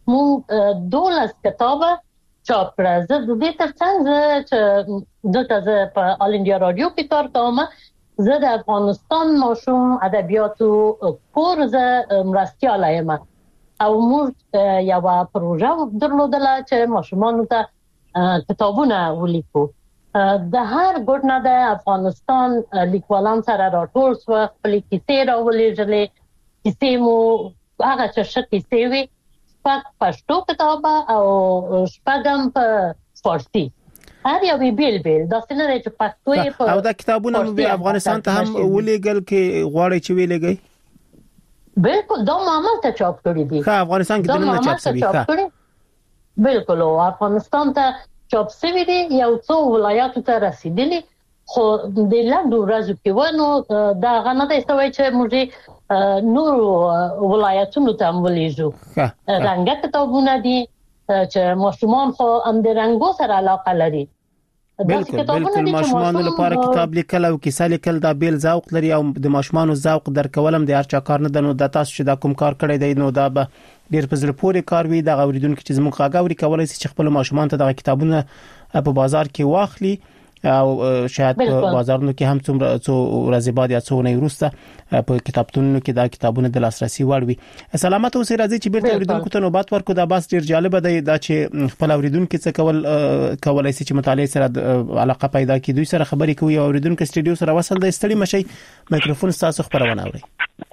مونږ 12 کتابه چاپ کړه. زه د دې ترڅنګ چې دلته په آل انډیا رادیو کې کار کوم، زه د افغانستان ماشوم ادبیاتو کور زه مرستیاله یم او موږ یو پروژه درلودله چې ماشومانو ته کتابونه ولیکو. د هر ګوټ نه د افغانستان لیکوالان سره راټول شو، خپل کیسې راولېږلې. کیسې مو هغه چې ښه کیسې وي پښتو کتابه او شپږم په فارسی. هر یو بیل دا څنګه چې پښتو یې په او دا کتابونه به افغانستان ته هم ولېګل کې غواړي چې ویلېږي. بالکل دا معامل ته چاپ کړی دي. ښه افغانستان کې دنه چاپ شوی. ښه بالکل افغانستان ته چاپ شوی دي، یو څو ولایاتو ته رسیدلی، خو د لاندو ورځو کې ونه دا غنه د استوي چې موږ نور ولایتونو ته ولېږو. رنګه کتابونه دي چې ماشومان خو هم د رنګو سره علاقه لري. بالکل ماشومان لپاره کتاب لیکل او کیسه لیکل دا بیل ذوق لري او د ماشومان ذوق درکولم د هر چا کار نه دنو د تاسو چې دا کوم کار کړی دی نو دا به ډیر په زړه پورې کار وي. د اوریدونکو چې زموږ غاګوري کولای شي چې خپل ماشومان ته د کتابونه په بازار کې واخلي او شاید په بازارونو کې هم څو ورځې بعد یا څو نه وروسته په کتابتونونو کې دا کتابونه د لاسرسي وړ وي. سلامت اوسئ. راځي چې بیرته اوریدونکو ته نوبت ورکړو. دا بس ډیر جالب دی دا چې خپل اوریدونکو څه کولای شي چې مطالعه سره علاقه پیدا کړي، دوی سره خبرې کوي او اوریدونکو سټډیو سره وصل دی. ستړي مشي، میکروفون تاسو خبرونه اوري.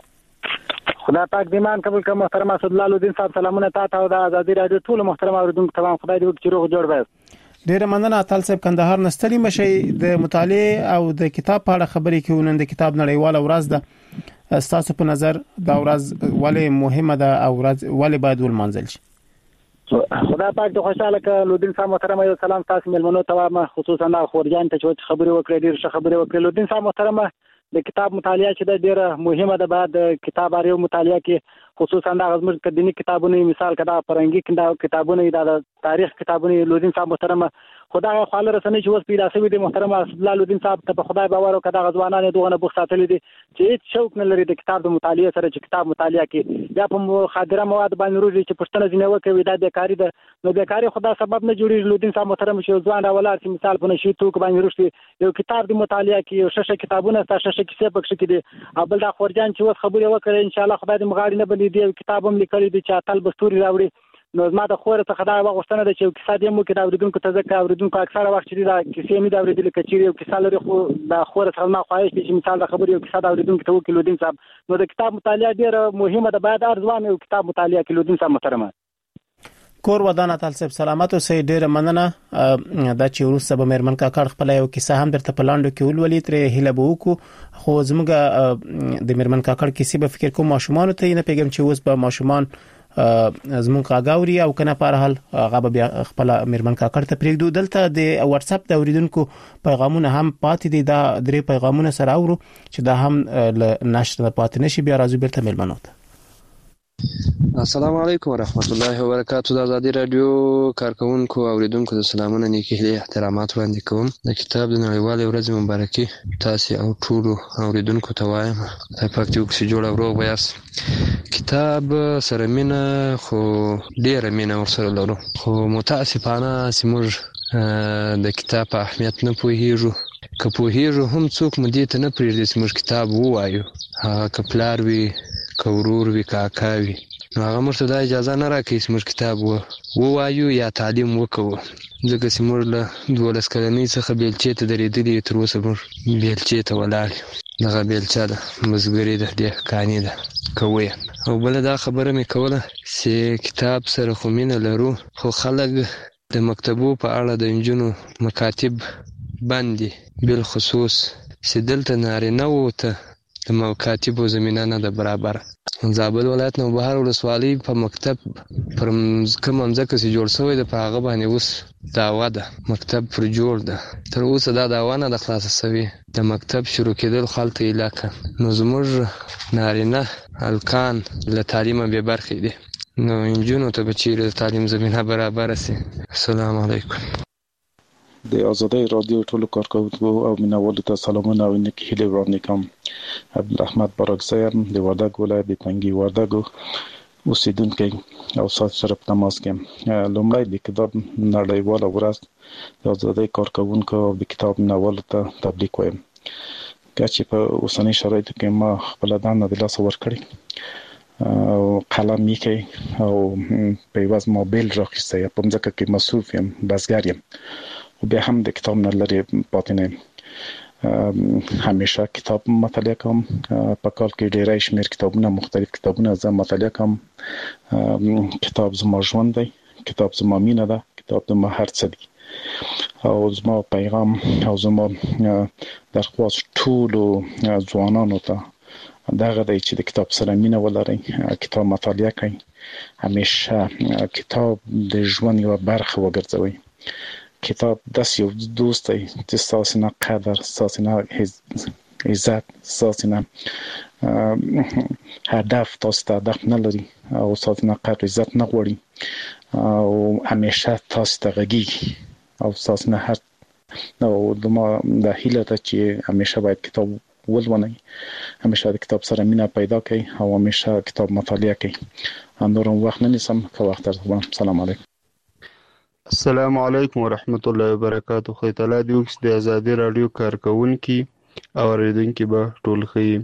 خدای پاک دې مان قبول کړه. محترم اسد الله الدین صاحب سلامونه تاسو او د آزادي رادیو ټول محترم اوریدونکو ته خدای دې وکړي روغ جوړ وي. ډیر مننه اتل صاحب کندهار نستړي مشي. د مطالعه او د کتاب په اړه خبرې کوي. نن د کتاب نړیواله ورځ ده. تاسو په نظر دا ورځ ولې مهمه ده او ورځ ولې باید ولمانځل شي؟ خدای پاک د خوشاله ک لودین صاحب محترم یو سلام تاسو ملمنو ته خصوصا د خورجان ته چې خبرې وکړې ډیر ښه خبرې وکړې. لودین صاحب محترم د کتاب مطالعه چې د ډیره مهمه ده. بعد کتاب اړیو مطالعه کې خصوصا د غزمر کدنی کتابونه مثال کدا فرنګي کتابونه د تاریخ کتابونه لودین صاحب محترم خدای خپل رسنۍ چې وس پیدا شوی د محترم اسد الله لودین صاحب ته په خدای باور او کدا غزوانانه دوغه بوخ ساتل دي چې هیڅ شوق نه لري د کتاب د مطالعه سره چې کتاب مطالعه کې یا په مخدره مواد باندې روزي چې پښتنه ځنه وکوي دا بیکاری ده. نو بیکاری خدای سبب نه جوړي. لودین صاحب محترم چې ځوان راولار چې مثال په نشي توک باندې روشي یو کتاب د مطالعه کې یو ششه کتابونه تاسو ششه کیسه پکښ کې دي. ابل دا خورجان چې وس خبرې وکړي ان شاء الله خدای دې مغاړي نه بلې دی کتاب هم لیکلي دي چې اتل بستوري راوړي. نو ما د خور ته خدای وغوښتنه ده چې کیسه دې مو کې دا اوریدونکو ته ځکه اوریدونکو اکثره وخت چې دا کیسې مې دا اوریدل کچېری او کیسه لري خو دا خور ته ما خواهش دي چې مثال د خبرې او کیسه دا اوریدونکو ته وکړي. لودین صاحب نو د کتاب مطالعه ډیره مهمه ده. باید ارزوان یو کتاب مطالعه کې لودین صاحب محترم کور ودان اتل صاحب سلامت اوسئ. ډیره مننه دا چې وروسته به مېرمن کاکړ خپل یو کیسه هم درته په لاندو کې ولولي ترې هیله به وکړو. خو زموږ د مېرمن کاکړ کیسې به فکر کوم ماشومان ته نه پیغام چې اوس به ماشومان زموږ غاګوري او کنه په هر حال هغه به خپل مېرمن کاکړ ته پریږدو. دلته د واتس اپ د اوریدونکو پیغامونه هم پاتې دي. دا درې پیغامونه سره اورو چې دا هم نشر پاتې نشي. بیا راځو بیرته مېلمنو ته. السلام علیکم ورحمت الله وبرکاتہ. د آزادي رادیو کارکونکو اوریدونکو د سلامونه نیکی هیله احترامات وړاندې کوم. د کتاب د نړیوالې ورځې مبارکي تاسو او ټول اوریدونکو ته وایم. پاک دې وکړي جوړ او روغ ویاست. کتاب سره مینه خو ډیره مینه ورسره لرو خو متاسفانه سیمور د کتاب په اهمیت نه پوهیږو. که پوهیږو هم څوک مدې ته نه پریږدي چې موږ کتاب ووایو. که پلار وي که ورور وي که اکا وي نو هغه موږ ته دا اجازه نه راکوي چې موږ کتاب ووایو یا تعلیم وکړو. ځکه چې موږ له 12 کلنۍ څخه بیلچې ته درېدلي تر اوسه موږ بیلچې ته ولاړ یو. دغه بیلچه ده بزګري ده دهقاني ده کوي. او بله دا خبره مې کوله چې کتاب سره خو مینه لرو خو خلک د مکتبو په اړه د نجونو مکاتب باندې بالخصوص چې دلته نارینه وو ته د مکاتبو زمینه نه ده برابر. زابل ولایت نوبهار ولسوالۍ په مکتب پر کوم ځمکه چې جوړ شوی ده په هغه باندې اوس دعوه ده مکتب پر جوړ ده. تر اوسه دا دعوه نه ده خلاصه شوې د مکتب شروع کېدل خلته علاقه. نو زموږ نارینه هلکان له تعلیمه بې برخې دي. نو نجونو ته به چیرې د تعلیم زمینه برابره شي. السلام علیکم. د آزادي رادیو ټولو کارکونکو او مینوالو ته سلامونه او نیکی هیلې وړاندې کوم. عبدالاحمد بارکزی یم د وردګ ولایت د تنگي وردګو. اوسیدونکو او سره په تماس کې لومړی د کتاب نړیواله ورځ د آزادۍ کارکوونکو او د کتاب مینوالو ته تبریک وایم. چې په اوسنۍ شرایطو کې ما خپل دنده د لاس ورکړې او قلم میکي او په یوازې موبایل راخسته په ځکه کې مصروف یم، بازګر یم او به هم د کتاب نه لري پاتې نه. همیشه کتاب مطالعه کوم، په کال کې ډېرای شمېر کتابونه، مختلف کتابونه زه مطالعه کوم. کتاب زما ژوند دی، کتاب زما مینه ده، کتاب زما هر څه دی او زما پیغام او زما درخواست ټولو ځوانانو ته دغه دی چې د کتاب سره مینه ولرئ، کتاب مطالعه کړئ، همیشه کتاب د ژوند یوه برخه وګرځوئ. کتاب داسې یو دوست دی چې ستاسې نه قدر، ستاسې نه عزت، ستاسې نه هدف، تاسو ته هدف نه لري او ستاسې نه قدر عزت نه غواړي او همیشه تاسو ته غږیږي او ستاسې نه هر او زما د هیله ده چې همیشه باید کتاب ولولئ، همیشه د کتاب سره مینه پیدا کړئ او همیشه کتاب مطالعه کړئ. نورم وخت نه نیسم، که وخت درته. سلام علیکم. السلام علیکم ورحمت الله وبرکاتہ. خو تعالی دې وکړي د ازادي رادیو کارکونکي او اوریدونکي به ټول خیر.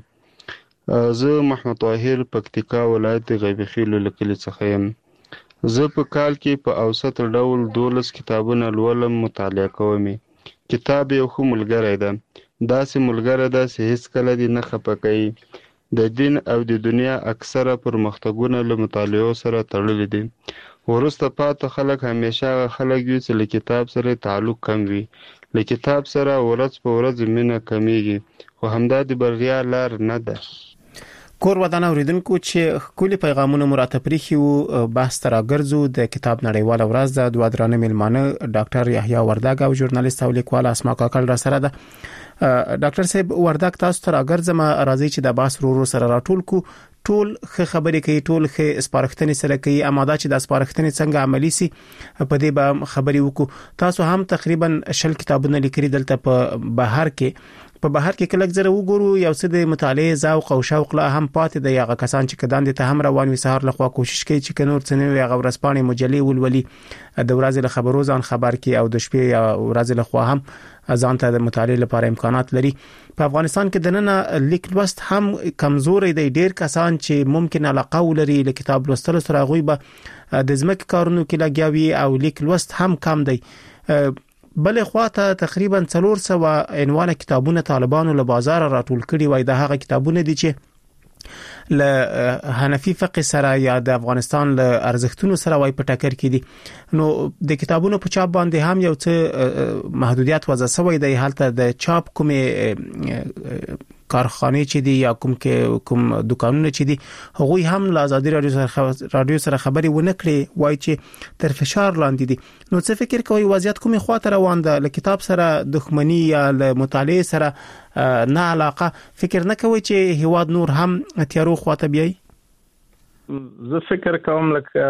زه محمد طاهر پکتیکا ولایت غیب خیل لیکل څخه یم. زه په کال کې په اوسط ډول 12 کتابونه لولم، مطالعه کوم. کتاب یو خو ملګری ده، داسې ملګری ده چې هیڅ کله دې نه خفه کوي. د دین او د دنیا اکثره پرمختګونه له مطالعه سره تړلي دي. ورسته پاتې خلک همیشه خلک وي چې له کتاب سره تعلق کم وي. له کتاب سره ورځ په ورځ مینه کمیږي، خو همدا د بریا لار نه ده. کور ودان اوریدونکو چې کلی پیغامونه مراتب پریخي او بحث تر اگرزو د کتاب نړیواله ورځ د دوه درانه ملمانه ډاکټر یحیی وردګ او ژورنالیست او لیکوال اسماء کاکل را سره ده. ډاکټر صاحب وردګ، تاسو تر اگرزما راځي چې د بحث ورو سره راټول کو، ټول خبرې کوي، ټول سپارښتنې سره کوي، اماده چې د سپارښتنې څنګه عملی سي په دې به خبرې وکړو. تاسو هم تقریبا 20 کتابونه لیکلي دلته په بهر کې کله زره وګورو یو څه د مطالعه ذوق او شوق لا هم پاتې دی. هغه کسان چې کدان دي ته هم روان وي، سهار لخوا کوشش کوي چې نور څه نه وي، هغه ورسپانې مجلې ولولي، د ورځې له خبرو ځان خبر کی او د شپې یا ورځې لخوا هم ځان ته د مطالعه لپاره امکانات لري. په افغانستان کې دننه لیک لوست هم کمزوري دی. ډیر کسان چې ممکن علاقه ولري له کتاب لوستلو سره غوي به د ځمکې کارونو کې لګیاوي او لیک لوست هم کم دی. بلې خواته تقریبا 400 عنوان کتابونه طالبانو له بازار راټول کړي وای. د هغه کتابونه دي چې ل حنفي فقه سره یا د افغانستان له ارزښتونو سره وای په ټکر کې دي. نو د کتابونو په چاپ باندې هم یو څه محدودیت وضع شوی دی. حالت د چاپ کومه کارخانه چې دي یا کوم دکانونه چې دي هغوی هم له آزادي رادیو سره خبري ونه کړي وای چې تر فشار لاندې دي. نو څه فکر کوي وضعیت کومه خواته روان ده؟ له کتاب سره دښمنی یا له مطالعه سره نه علاقه فکر نه کوي چې هیواد نور هم تیارو خواته بیاي؟ زه فکر کوم لکه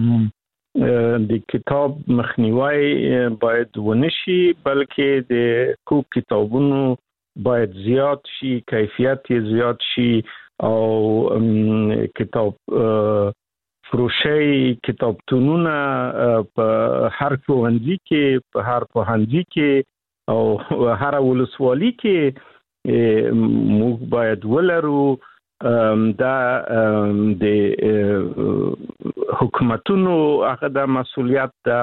د کتاب مخنیوي باید ونشي، بلکې د کتابونو باید زیات شي، کیفیت زیات شي او کتاب فروشي کتابتونونه په هر ښوونځي کې، په هر پوهنځي کې او هر ولسوالۍ کې موږ باید ولرو. دا د حکومتونو هغه د مسؤلیت ده.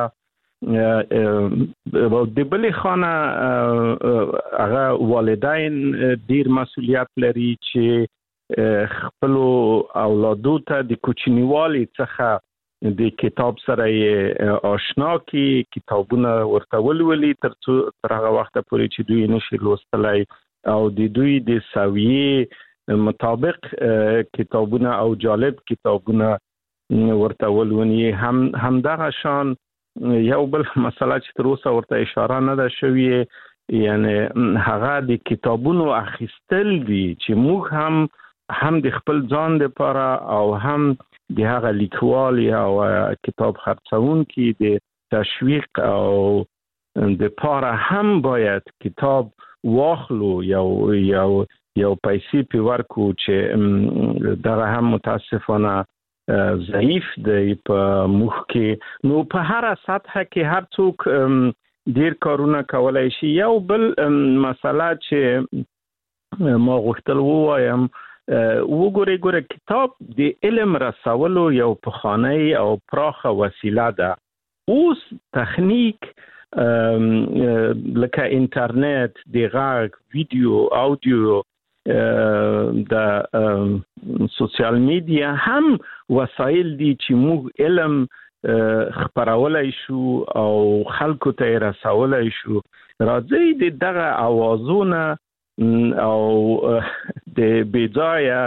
د بلې خانه هغه والدین ډیر مسؤلیت لري چې خپل اولادو ته د کوچنیوالي څخه د کتاب سره آشنا کی، کتابونه ورته ولولي تر هغه وخت پورې چې دوی نشي لوستلای او د دوی د سویې مطابق کتابونه او جالب کتابونه ورته ولونی. هم دغه شان یو بل مسله چې تر اوسه ورته اشاره نه ده شوې، یعنی هغه د کتابونو اخیستل دي چې موږ هم د خپل ځان لپاره او هم د هغه لیکوال یا کتاب خرڅونکي د تشویق او د پاره هم باید کتاب واخلو یو پیسې په ورکو چې دغه هم متاسفانه ضعیف دی په مخ کې. نو په هر سطح کې هر څوک ډیر کارونه کولای شي. یو بل مسله چې ما غوښتل ووایم وګوره کتاب د علم رسولو یو پخوانی او پراخه وسیله ده. اوس تخنیک لکه انټرنیټ د غږ ویډیو اوډیو د سوشل میډیا هم وسایل دي چې موږ علم خبرولای شو او خلکو ته رسولای شو. راځي د دغه اوازونه او د بيځایه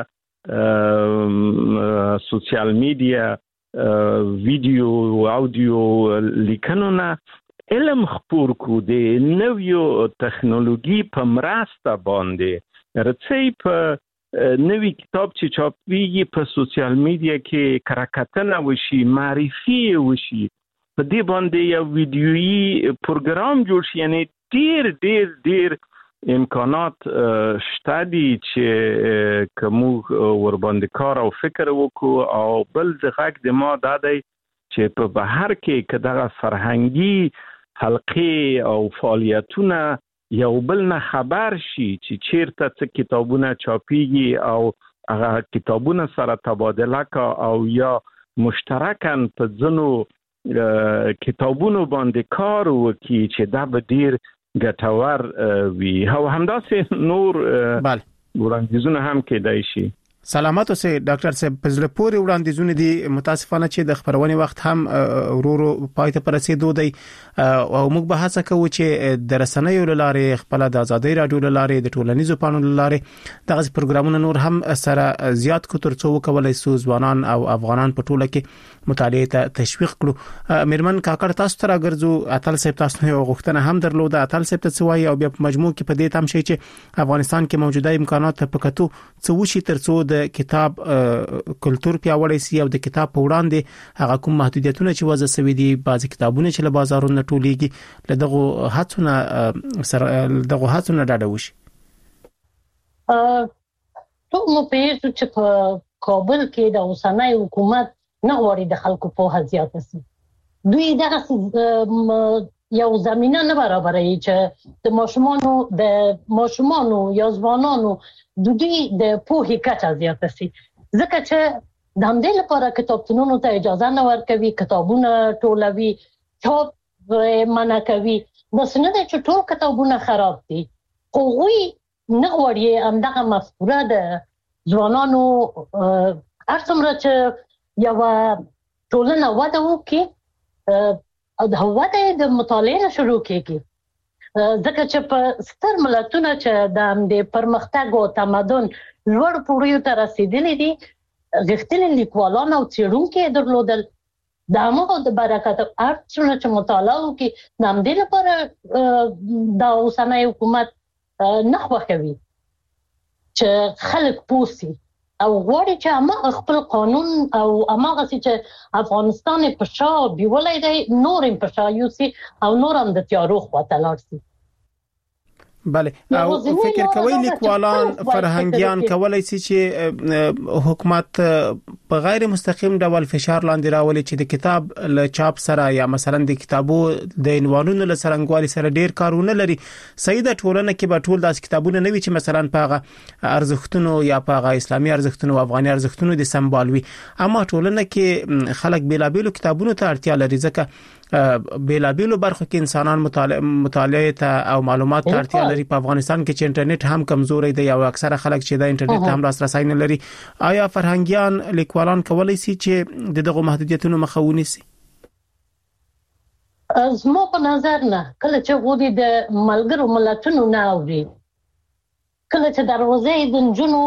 سوشل میډیا ویډیو او اوډیو لیکنونه علم خپور کو د نویو ټکنالوژي په مرسته باندې رڅي په نوی کتاب چې چاپیږي په سوشل میډیا کې کراکتنه وشي معرفي وشي په دې باندې یو ویډیويي پروګرام جوړ شي. یعنی ډیر ډیر ډیر امکانات شته دي چې کومو ور باندې کار او فکر وکړو. او بل د غږ د ما دادی چې په بهر کې کداغه فرهنګي حلقې او فعالیتونه یو بل نه خبر شي چې چیرته څه کتابونه چاپیږي او هغه کتابونه سره تبادله کا او یا مشترکاً په ځنو کتابونو باندې کار وکړي چې دا به ډیر ګټور وي. او همداسې نور وړاندیزونه هم کېدای شي. سلامات اوسئ ډاکټر صاحب. په زړه پورې وړاندیزونه دي متاسفانه چې د خبرونې وخت هم ورورو پای ته رسیدو دی او موږ به هڅه کوو چې د رسنیو لاره خپل د ازادي رادیو لاره د ټولنیزو پاڼو لاره دغه پروګرامونه نور هم سره زیات کو ترڅو وکولای سو ځوانان او افغانان په ټوله کې مطالعه ته تشویق کړو. میرمن کاکړ تاسو ته راګرځو اتل صاحب تاسو نه غوښتنه هم درلوده. اتل صاحب ته څه وایي او بیا په مجموع کې په دې تم شي چې افغانستان کې موجوده امکانات په کتو څه وشي ترڅو د کتاب کلچر پیاوړی سي او د کتاب په وړاندې هغه کوم محدودیتونه چې وضع شوي دي بعضی کتابونه چې له بازارونو ټولېږي له دغه هڅونه ډاډه وشي. ټول مو پیژنو چې په کابل کې د اوسنۍ حکومت نه غواړي د خلکو په زیاته سي. دوی دغه یو زمينه نه برابرې چې د ماشومانو یا ځوانانو د دوی د پوهې کچه زیاته سي. ځکه چې د همدې لپاره کتابتونونو ته اجازه نه ورکوي، کتابونه ټولوي، چاپ منع کوي. د سنت چې ټول کتابونه خراب دي. خو وی نه غواړي همدغه مفکوره د ځوانانو ارڅومره چې یو ټولنه وده وکړي د هواته د مطالعه شروع کیږي. ځکه چې په ستر ملتونو چې د پرمختګ او تمدن لوړ پوړیو ته رسیدلي دي غښتلي لیکوالان او څېړونکي درلودل. د هغو د برکت ارڅونه چې مطالعه وکړي د همدې لپاره د اوسنۍ حکومت نه خوښوي چې خلک پوسي او غواړي چې اما خپل قانون او اما غسي چې افغانستان په شا بیولای دی نور په شا یوسي او نور هم د تیارو خواته لاړ شي. بله او فکر کوي لیکوالان فرهنګيان کولای شي چې حکومت په غیر مستقیم ډول فشار لاندې راولي چې د کتاب له چاپ سره یا مثلا د کتابو د عنوانونو له څرنګوالي سره ډیر کارونه لري. سیده ټولنه کې به ټول داس کتابونه نه وي چې مثلا په ارزښتونو یا په اسلامي ارزښتونو او افغاني ارزښتونو د سمبالوي. اما ټولنه کې خلک بیلابیلو کتابونو ته اړتیا لري ځکه بیلابیلو برخو کې انسانان مطالعه ته او معلومات ته اړتیا لري. په افغانستان کې چې انټرنیټ هم کمزوري دی او اکثره خلک چې د انټرنیټ ته هم لاسرسي نه لري. آیا فرهنګيان لیکوالان کولای شي چې دغه محدودیتونو مخه ونیسي؟ زما په نظر نه. کله چې غوډي د ملګرو ملتونو نه اوري، کله چې دروازې د جنونو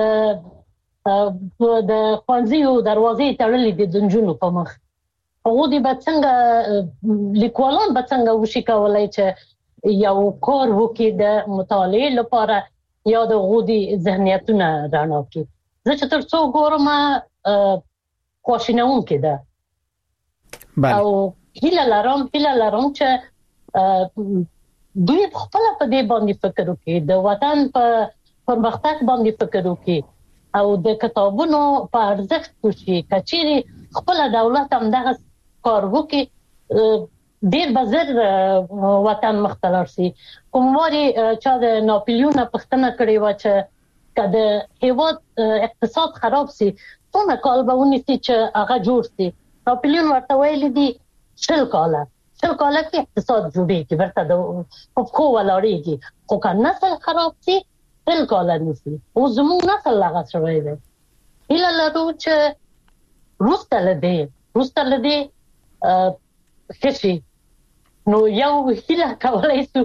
د خوانزیو دروازې تړلې دي د جنونو په مخ، غوډي به څنګه لیکوالان به څنګه وشي کولای چې یو کار وکړي د مطالعه لپاره یا د غوډي ذهنیتونه رڼا کړي. زه چې تر څو ګورم خوشینون کې ده او هیله لرم چې دوی خپل په دې باندې فکر وکړي، د وطن په پرمختګ باندې فکر وکړي او د کتابونو په ارزښت کوشي کچيري خپل دولت هم دغه کار وکړي ډیر بزر وطن مختلف سي کوموري چې د ناپلیون پښتنه کړی و چې کله هیواد اقتصاد خراب سي څونه کال به ونیسي چې هغه جوړ سي ناپلیون ورته ویل دي شل کاله کې اقتصاد جوړیږي ورته د خو ولاريږي خو کنه نسل خراب سي شل کاله نيسي او زموږ نسل لاغه شوی دی اله لرو چې روسته لدی کشي نو یو هیله کولای سو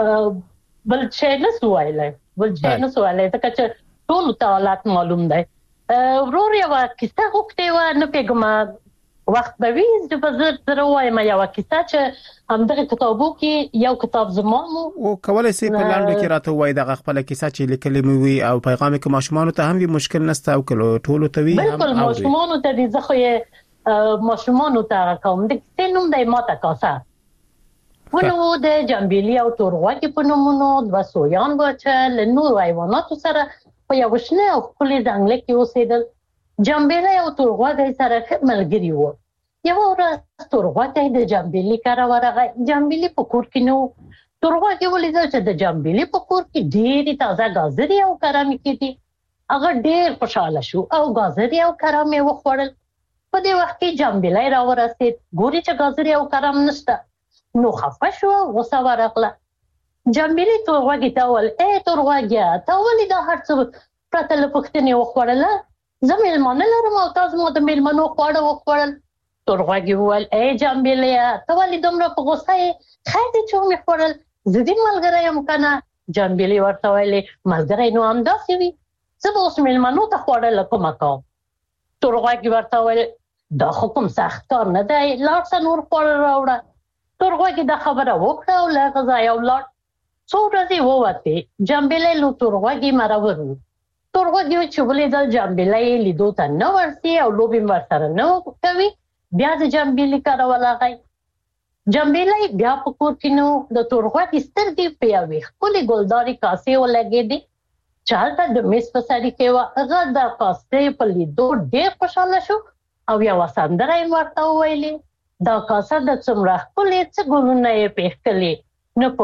بل چې نه سوایلای ځکه چې ټول تعالات معلوم دی ورور یو کیسه وکړه و نه پیګم وخت به وي چې په زړه وایم یو کیسه چې همدغه کتابو کې یو کتاب زموږ او کولای شي په لاندې کې راته وای دغه خپل کیسه چې لیکلې مې وي او پیغام کې ماشومان ته هم وي مشکل نشته او کله ټول ته وي بالکل ماشومان ته دي زه خو ماشومان ته کوم د سینوم د ماته کاسه ونو د جنبیلی او تورغوږی په نومونو د وسویان بچل نور حیوانات سره په یو شنه او خپل ځنګل کې اوسېدل جنبیلی او تورغوږی سره ملګری وو یو ورځ تورغوږی د جنبیلی کار ورغه جنبیلی په کور کې نو تورغوږی ولیدل چې د جنبیلی په کور کې ډېری تازه غازري او کرامي کې دي هغه ډېر خوشاله شو او غازري او کرامي وخوړل په دې وخت کې جنبیلی راورسید ګوري چې غازري او کرام نشته نو خفه شو غوسه ورغله جنبیلی تورغوږی ته ول تورغوږی ته ولې دا هرڅه پرته له پوښتنې وخوړله زه مېلمانه لرم او تاسو مو د مېلمنو خواړه وخوړل تورغوږی وویل جنبیلی ته ولې دومره په غوسه یې خیر دی چې ومې خوړل زه دې ملګری یم که نه جنبیلی ورته ویلې ملګری نو همداسې وي زه به اوس مېلمنو ته خواړه کومه کوم تورغوږی ورته ویل دا خو کوم سخت کار نه دی لاړ شه نور خواړه راوړه تورغوږی دا خبره وکړه او له هغه ځایه ولاړ څو ورځې ووتې جنبیلی له تورغوږي مرور و تورغوږي چې ولیدل جنبیلی لیدو ته نه ورسي او لوبې ورسره نه کوي بیا د جنبیلی کره ولغی جنبیلی بیا په کور کې نو د تورغوږي سترګې په یوې ښکلې ګلداري کاسې ولګېدې چې هلته د میز په سر کې وه هغه د کاسې په لیدو ډېر خوشحاله شو او یوه سندره یې ورته وویلې دا کاسه د څومره ښکلې څه ګلونه یې پېښ کړلې نه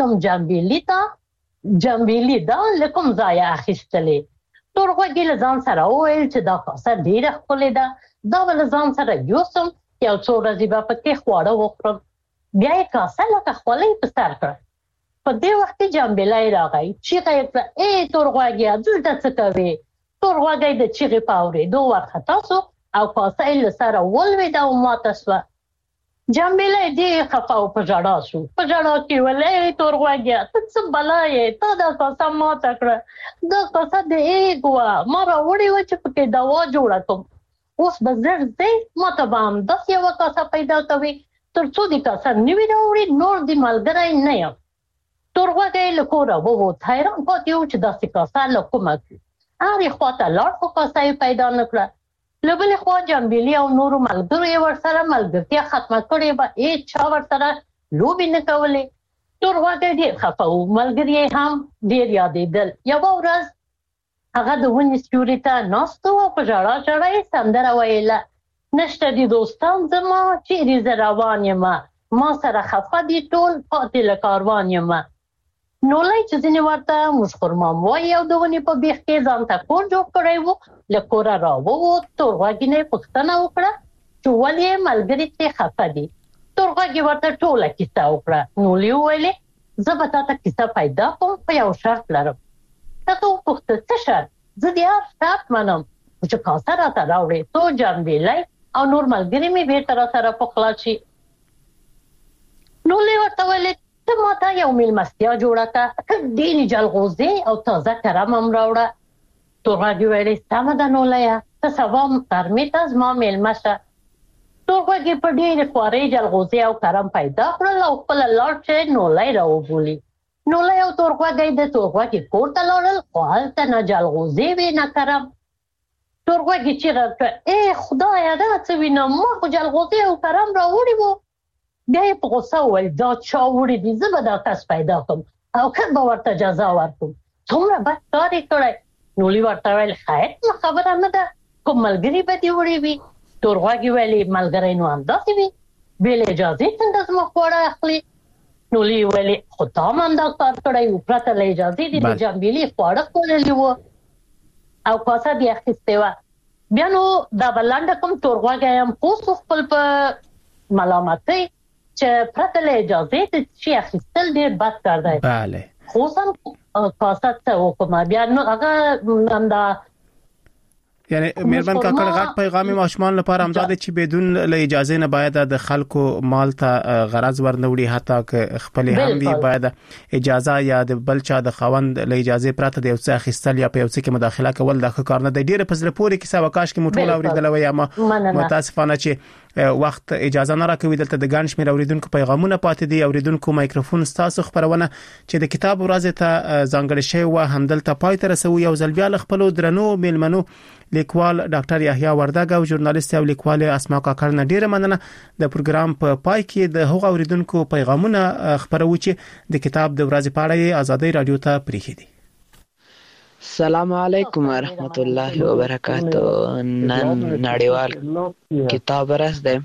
پوهېږم جنبیلي دا له کوم ځایه اخیستلې تورغوږي له ځان سره وویل چې دا کاسه ډېره ښکلې ده دا به له ځان سره یوسم یو څو ورځې به پکې خواړه وخورم بیا یې کاسه لکه خولۍ په سر کړه په دې وخت کې جنبیلی راغی چیغه یې کړه تورغوږیه دلته څه کوې تورغوږی د چیغې په اورېدو وارخطا سو او کاسه یې له سره ولوېده او ماته سوه جنبیلی ډېر خفه او په ژړا شو په ژړا کې ویل تورغوږیه ته څه بلا یې تا دا کاسه ماته کړه دا کاسه د ایږ وه ما راوړې وه چې پکې دوا جوړه کړم اوس به زر ځې ما ته به همداسې یوه کاسه پیدا کوې تر څو دې کاسه نوي راوړې نور دې ملګری نه یم تورغوږی له کوره ووت حیران پاتې و چې داسې کاسه له کومه کړي هرې خوا ته لاړ خو کاسه یې پیدا نه کړه له بلې خوا جنبیلي او نورو ملګرو یې ورسره ملګرتیا ختمه کړې به هېچا ورسره لوبې نه کولې تورغوږی ډېر خفه و ملګري یې هم ډېر یادېدل یوه ورځ هغه د ونې سیوري ته ناست و او په ژړا ژړا یې سندره ویله نشته دي دوستان زما چیرې زه روان یم ما سره خفه دي ټول پاتې له کاروان یم نولی چې ځینې ورته موشخورمام وایي او د ونې په بیخ کې ځان ته کور جوړ کړی و له کوره راووت تورغوږي نه یې پوښتنه وکړه چې ولې ملګري ترې خفه دي تورغوږي ورته ټوله کیسه وکړه نولي وویلې زه به تا ته کیسه پیدا کوم په یو شرط لرم هغه وپوښتل څه شرط زه د هر شرط منم چې کاسه راته راوړې تو جنبیلی او نور ملګري مې بېرته راسره پخلا شي نولي ورته ویلې ته ما ته یو میلمستیا جوړه کړه ډېرې جلغوزې او تازه کرم هم راوړه تورغوږي ویلې سمه ده نولیه ته سبا غرمې ته زما میلمه شه تورغوږي په ډېرې خوارۍ جلغوزې او کرم پیدا کړل او خپله لاړ چې نولی راوبولي نولی او تورغوږی د تورغوږي کور ته لاړل خو هلته نه جلغوزې وې نه کرم تورغوږي چیغه کړه خدایه دا څه وینم ما خو جلغوزې او کرم راوړي وو بیا یې په غوسه وویل دا چا وړي دي زه به دا کس پیدا کړم او که به ورته جزا ورکړم څومره بد کار یې کړی نو لې ورته ویل خیر خبره نه ده کوم ملګری به دی وړي وي تورغاږي ویلي ملګری نو همداسې وي بل اجازه څنګه زما خوړه اخلي نو لې ویلي خدای هم دا کار کړی او پرته له اجازه دي د جنبيلي خوړه کولې وو او کاسه بیا اخیسته و بیا نو دا بلند کوم تورغاږي هم پوس خپل په ملامتي چې پرته له اجازه دي چې اخیستل ډیر بد کار دی bale خو سم کاسه ته وکم بیا نو هغه هم دا یعنی مهربان کاکړ غټ پیغام ماشومان لپاره امداد چې بدون له اجازه نه باید د خلکو مال ته غرض ورنوړي حتی که خپل هم وی باید اجازه یا د بل چا د خوند له اجازه پرته د یو څه اخیستل یا په یو څه کې مداخله کول د کار نه د ډیره پزله پوري کې ساوکاش کې مټول اوریدل وي اما متاسفانه چې وخت اجازه نه راکوي دلته د ګڼ شمېر اوریدونکو پیغامونه پاتې دي اوریدونکو مایکروفون ستاسو خبرونه چې د کتاب ورځ ته ځانګړی شی و همدلته پای ته رسوي او ځلبیا خپل درنو میلمنو لیکوال ډاکټر یحیی وردګ او ژورنالیست او لیکوال اسماء کاکړ نه ډیره مننه د پروګرام په پای کې د هغو اوریدونکو پیغامونه خبرو چې د کتاب د ورځې په اړه ازادي رادیو ته پریخي دي السلام علیکم ورحمت الله وبرکاتہ نن نړیوال کتاب ورځ ده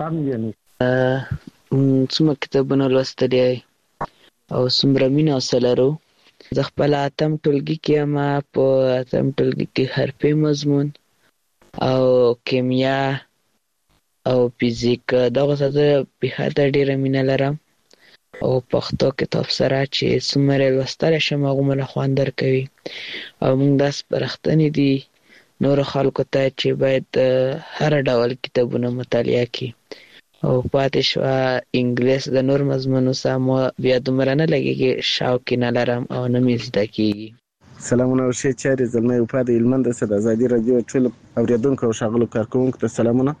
څومره کتابونه لوستل او څومره مینه سره زه خپل اتم ټولګي کې ما په اتم ټولګي کې حرفي مضمون او کیمیا او فزیک دغه څه په هدا ډیره مینه لرم او پښتو کتاب سره چې څومره لوستل شم هغه خواندر کوي او موږ داس پرختنې دي نور خلکو ته چې باید هر ډول کتابونه مطالعه کړي او پاتې شو انګلیس د نور مضمونو سمو بیا دومره نه لګي شوق نه لرم او نه مې زده کیږي سلامونه او ښه چارې زلمه په دې علمند سره د ازادي رادیو ټول اوریدونکو او شاغلو کارکونکو ته سلامونه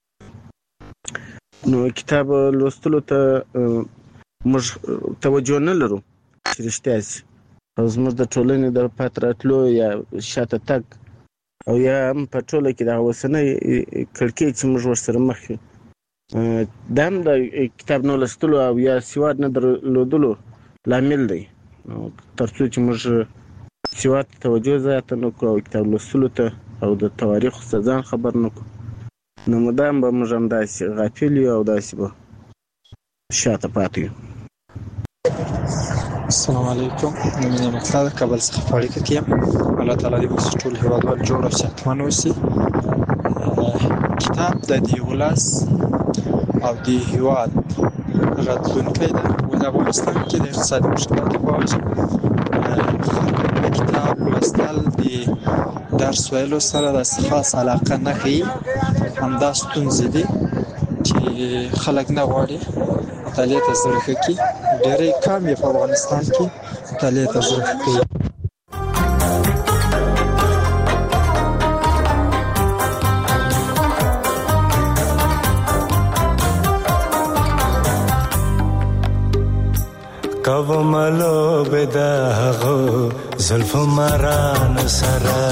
نو کتاب لوستلو ته موږ توجه نه لرو چې رښتیا شي او زموږ د ټولنې د پاتراتلو یا شاته تک او یا په ټوله کې د اوسنۍ کړکۍ چې موږ ورسره مخ یو دام د کتاب نو لوستلو او یا سواد نه درلودلو لامل دی ترڅو چې موږ سواد توجه زیات نه کوو کتاب لوستلو ته او د تاریخ ځان خبر نه کوو نو مدام به موږ هم داسې غافل یو او داسې به شاته پاتې یو السلام علیکم مې مقصد کابل څخه فاړیکه کیم الله تعالی دې موږ ټول هیوادوال جوړ او صحتمن اوسي کتاب د دې ولس او د هیواد راتلونکی ده او د افغانستان کې د اقتصادي مشکلاتو په وجه کتاب لوستل د درس ویلو سره د خاص علاقه نه کوي همدا ستونزې دي چې خلک نه غواړي مطالعه ته زړه کوي ډېرې کم په افغانستان کې مطالعه ته زړه کوي کوملو بداغو زلف مران سرا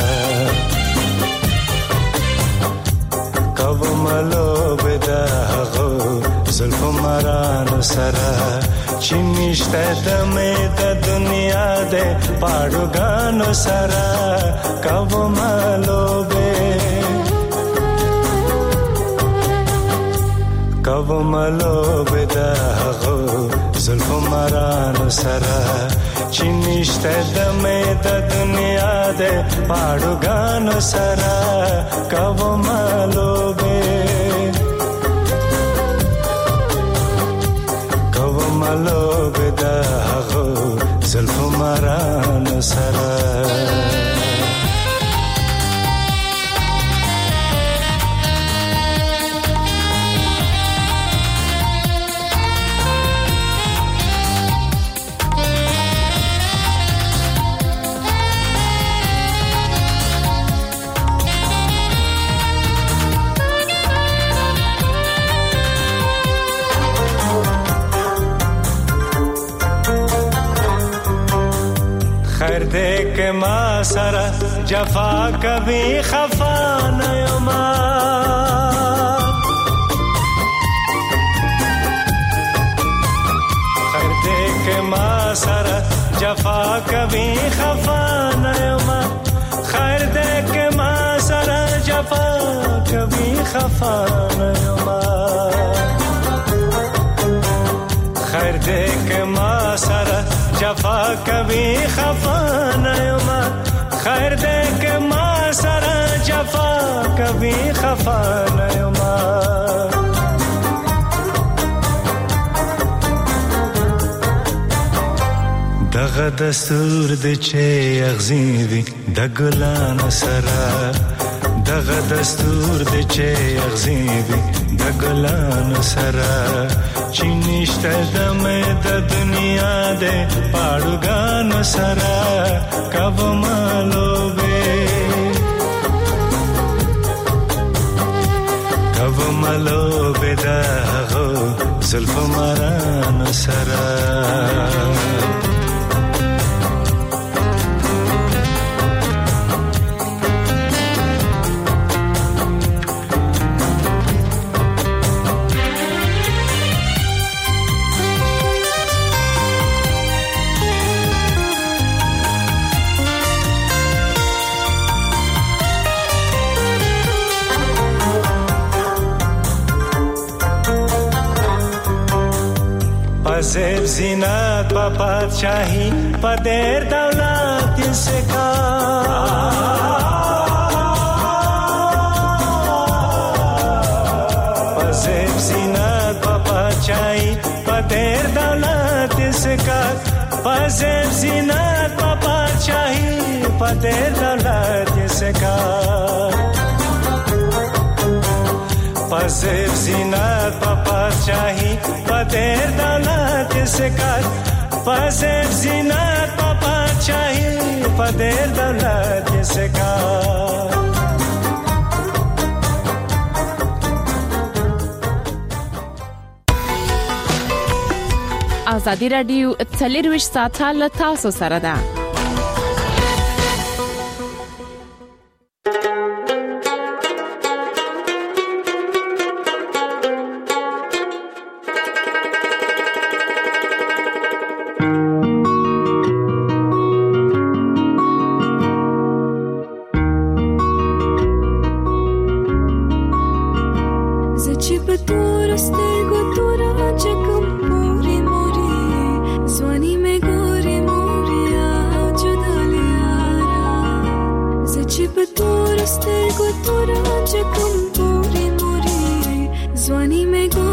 کوملو بداغو زلف مران سرا چنيشته دمه د دنیا ده پاړوګانو سرا کوملو بداغو زلف مران سرا چنيشته دمه د دنیا ده پاړوګانو سرا کوملو کوملو بداغو زلف مران سرا देख मा सरा जफा कभी खफा नयमा खैर देख मा सरा जफा कभी खफा नयमा खैर خفا نه یم خیر دې که ما سره جفا کوي خفا نه یم خیر دې که ما سره جفا کوي خفا نه یم دغه دستور د چې اغزیوي د ګلان سره دغه دستور د چې اغزیوي د ګلان سره چې نشته د مې د دنیا د پاړوګان سره کب مالو به دغه زلف مران سره زیب زینت و پادشاهی پدر دولت سکا زیب زینت و پادشاهی پدر دولت سکا زیب زینت و پادشاهی پدر دولت سکا پزیب زینت پا پادشاهی پدر دولت سکر پزیب زینت پا پادشاهی پدر دولت سکر ازادي رادیو 24 ساعته له تاسو سره ده سترګو تور چې کوم پوري موري ځواني مې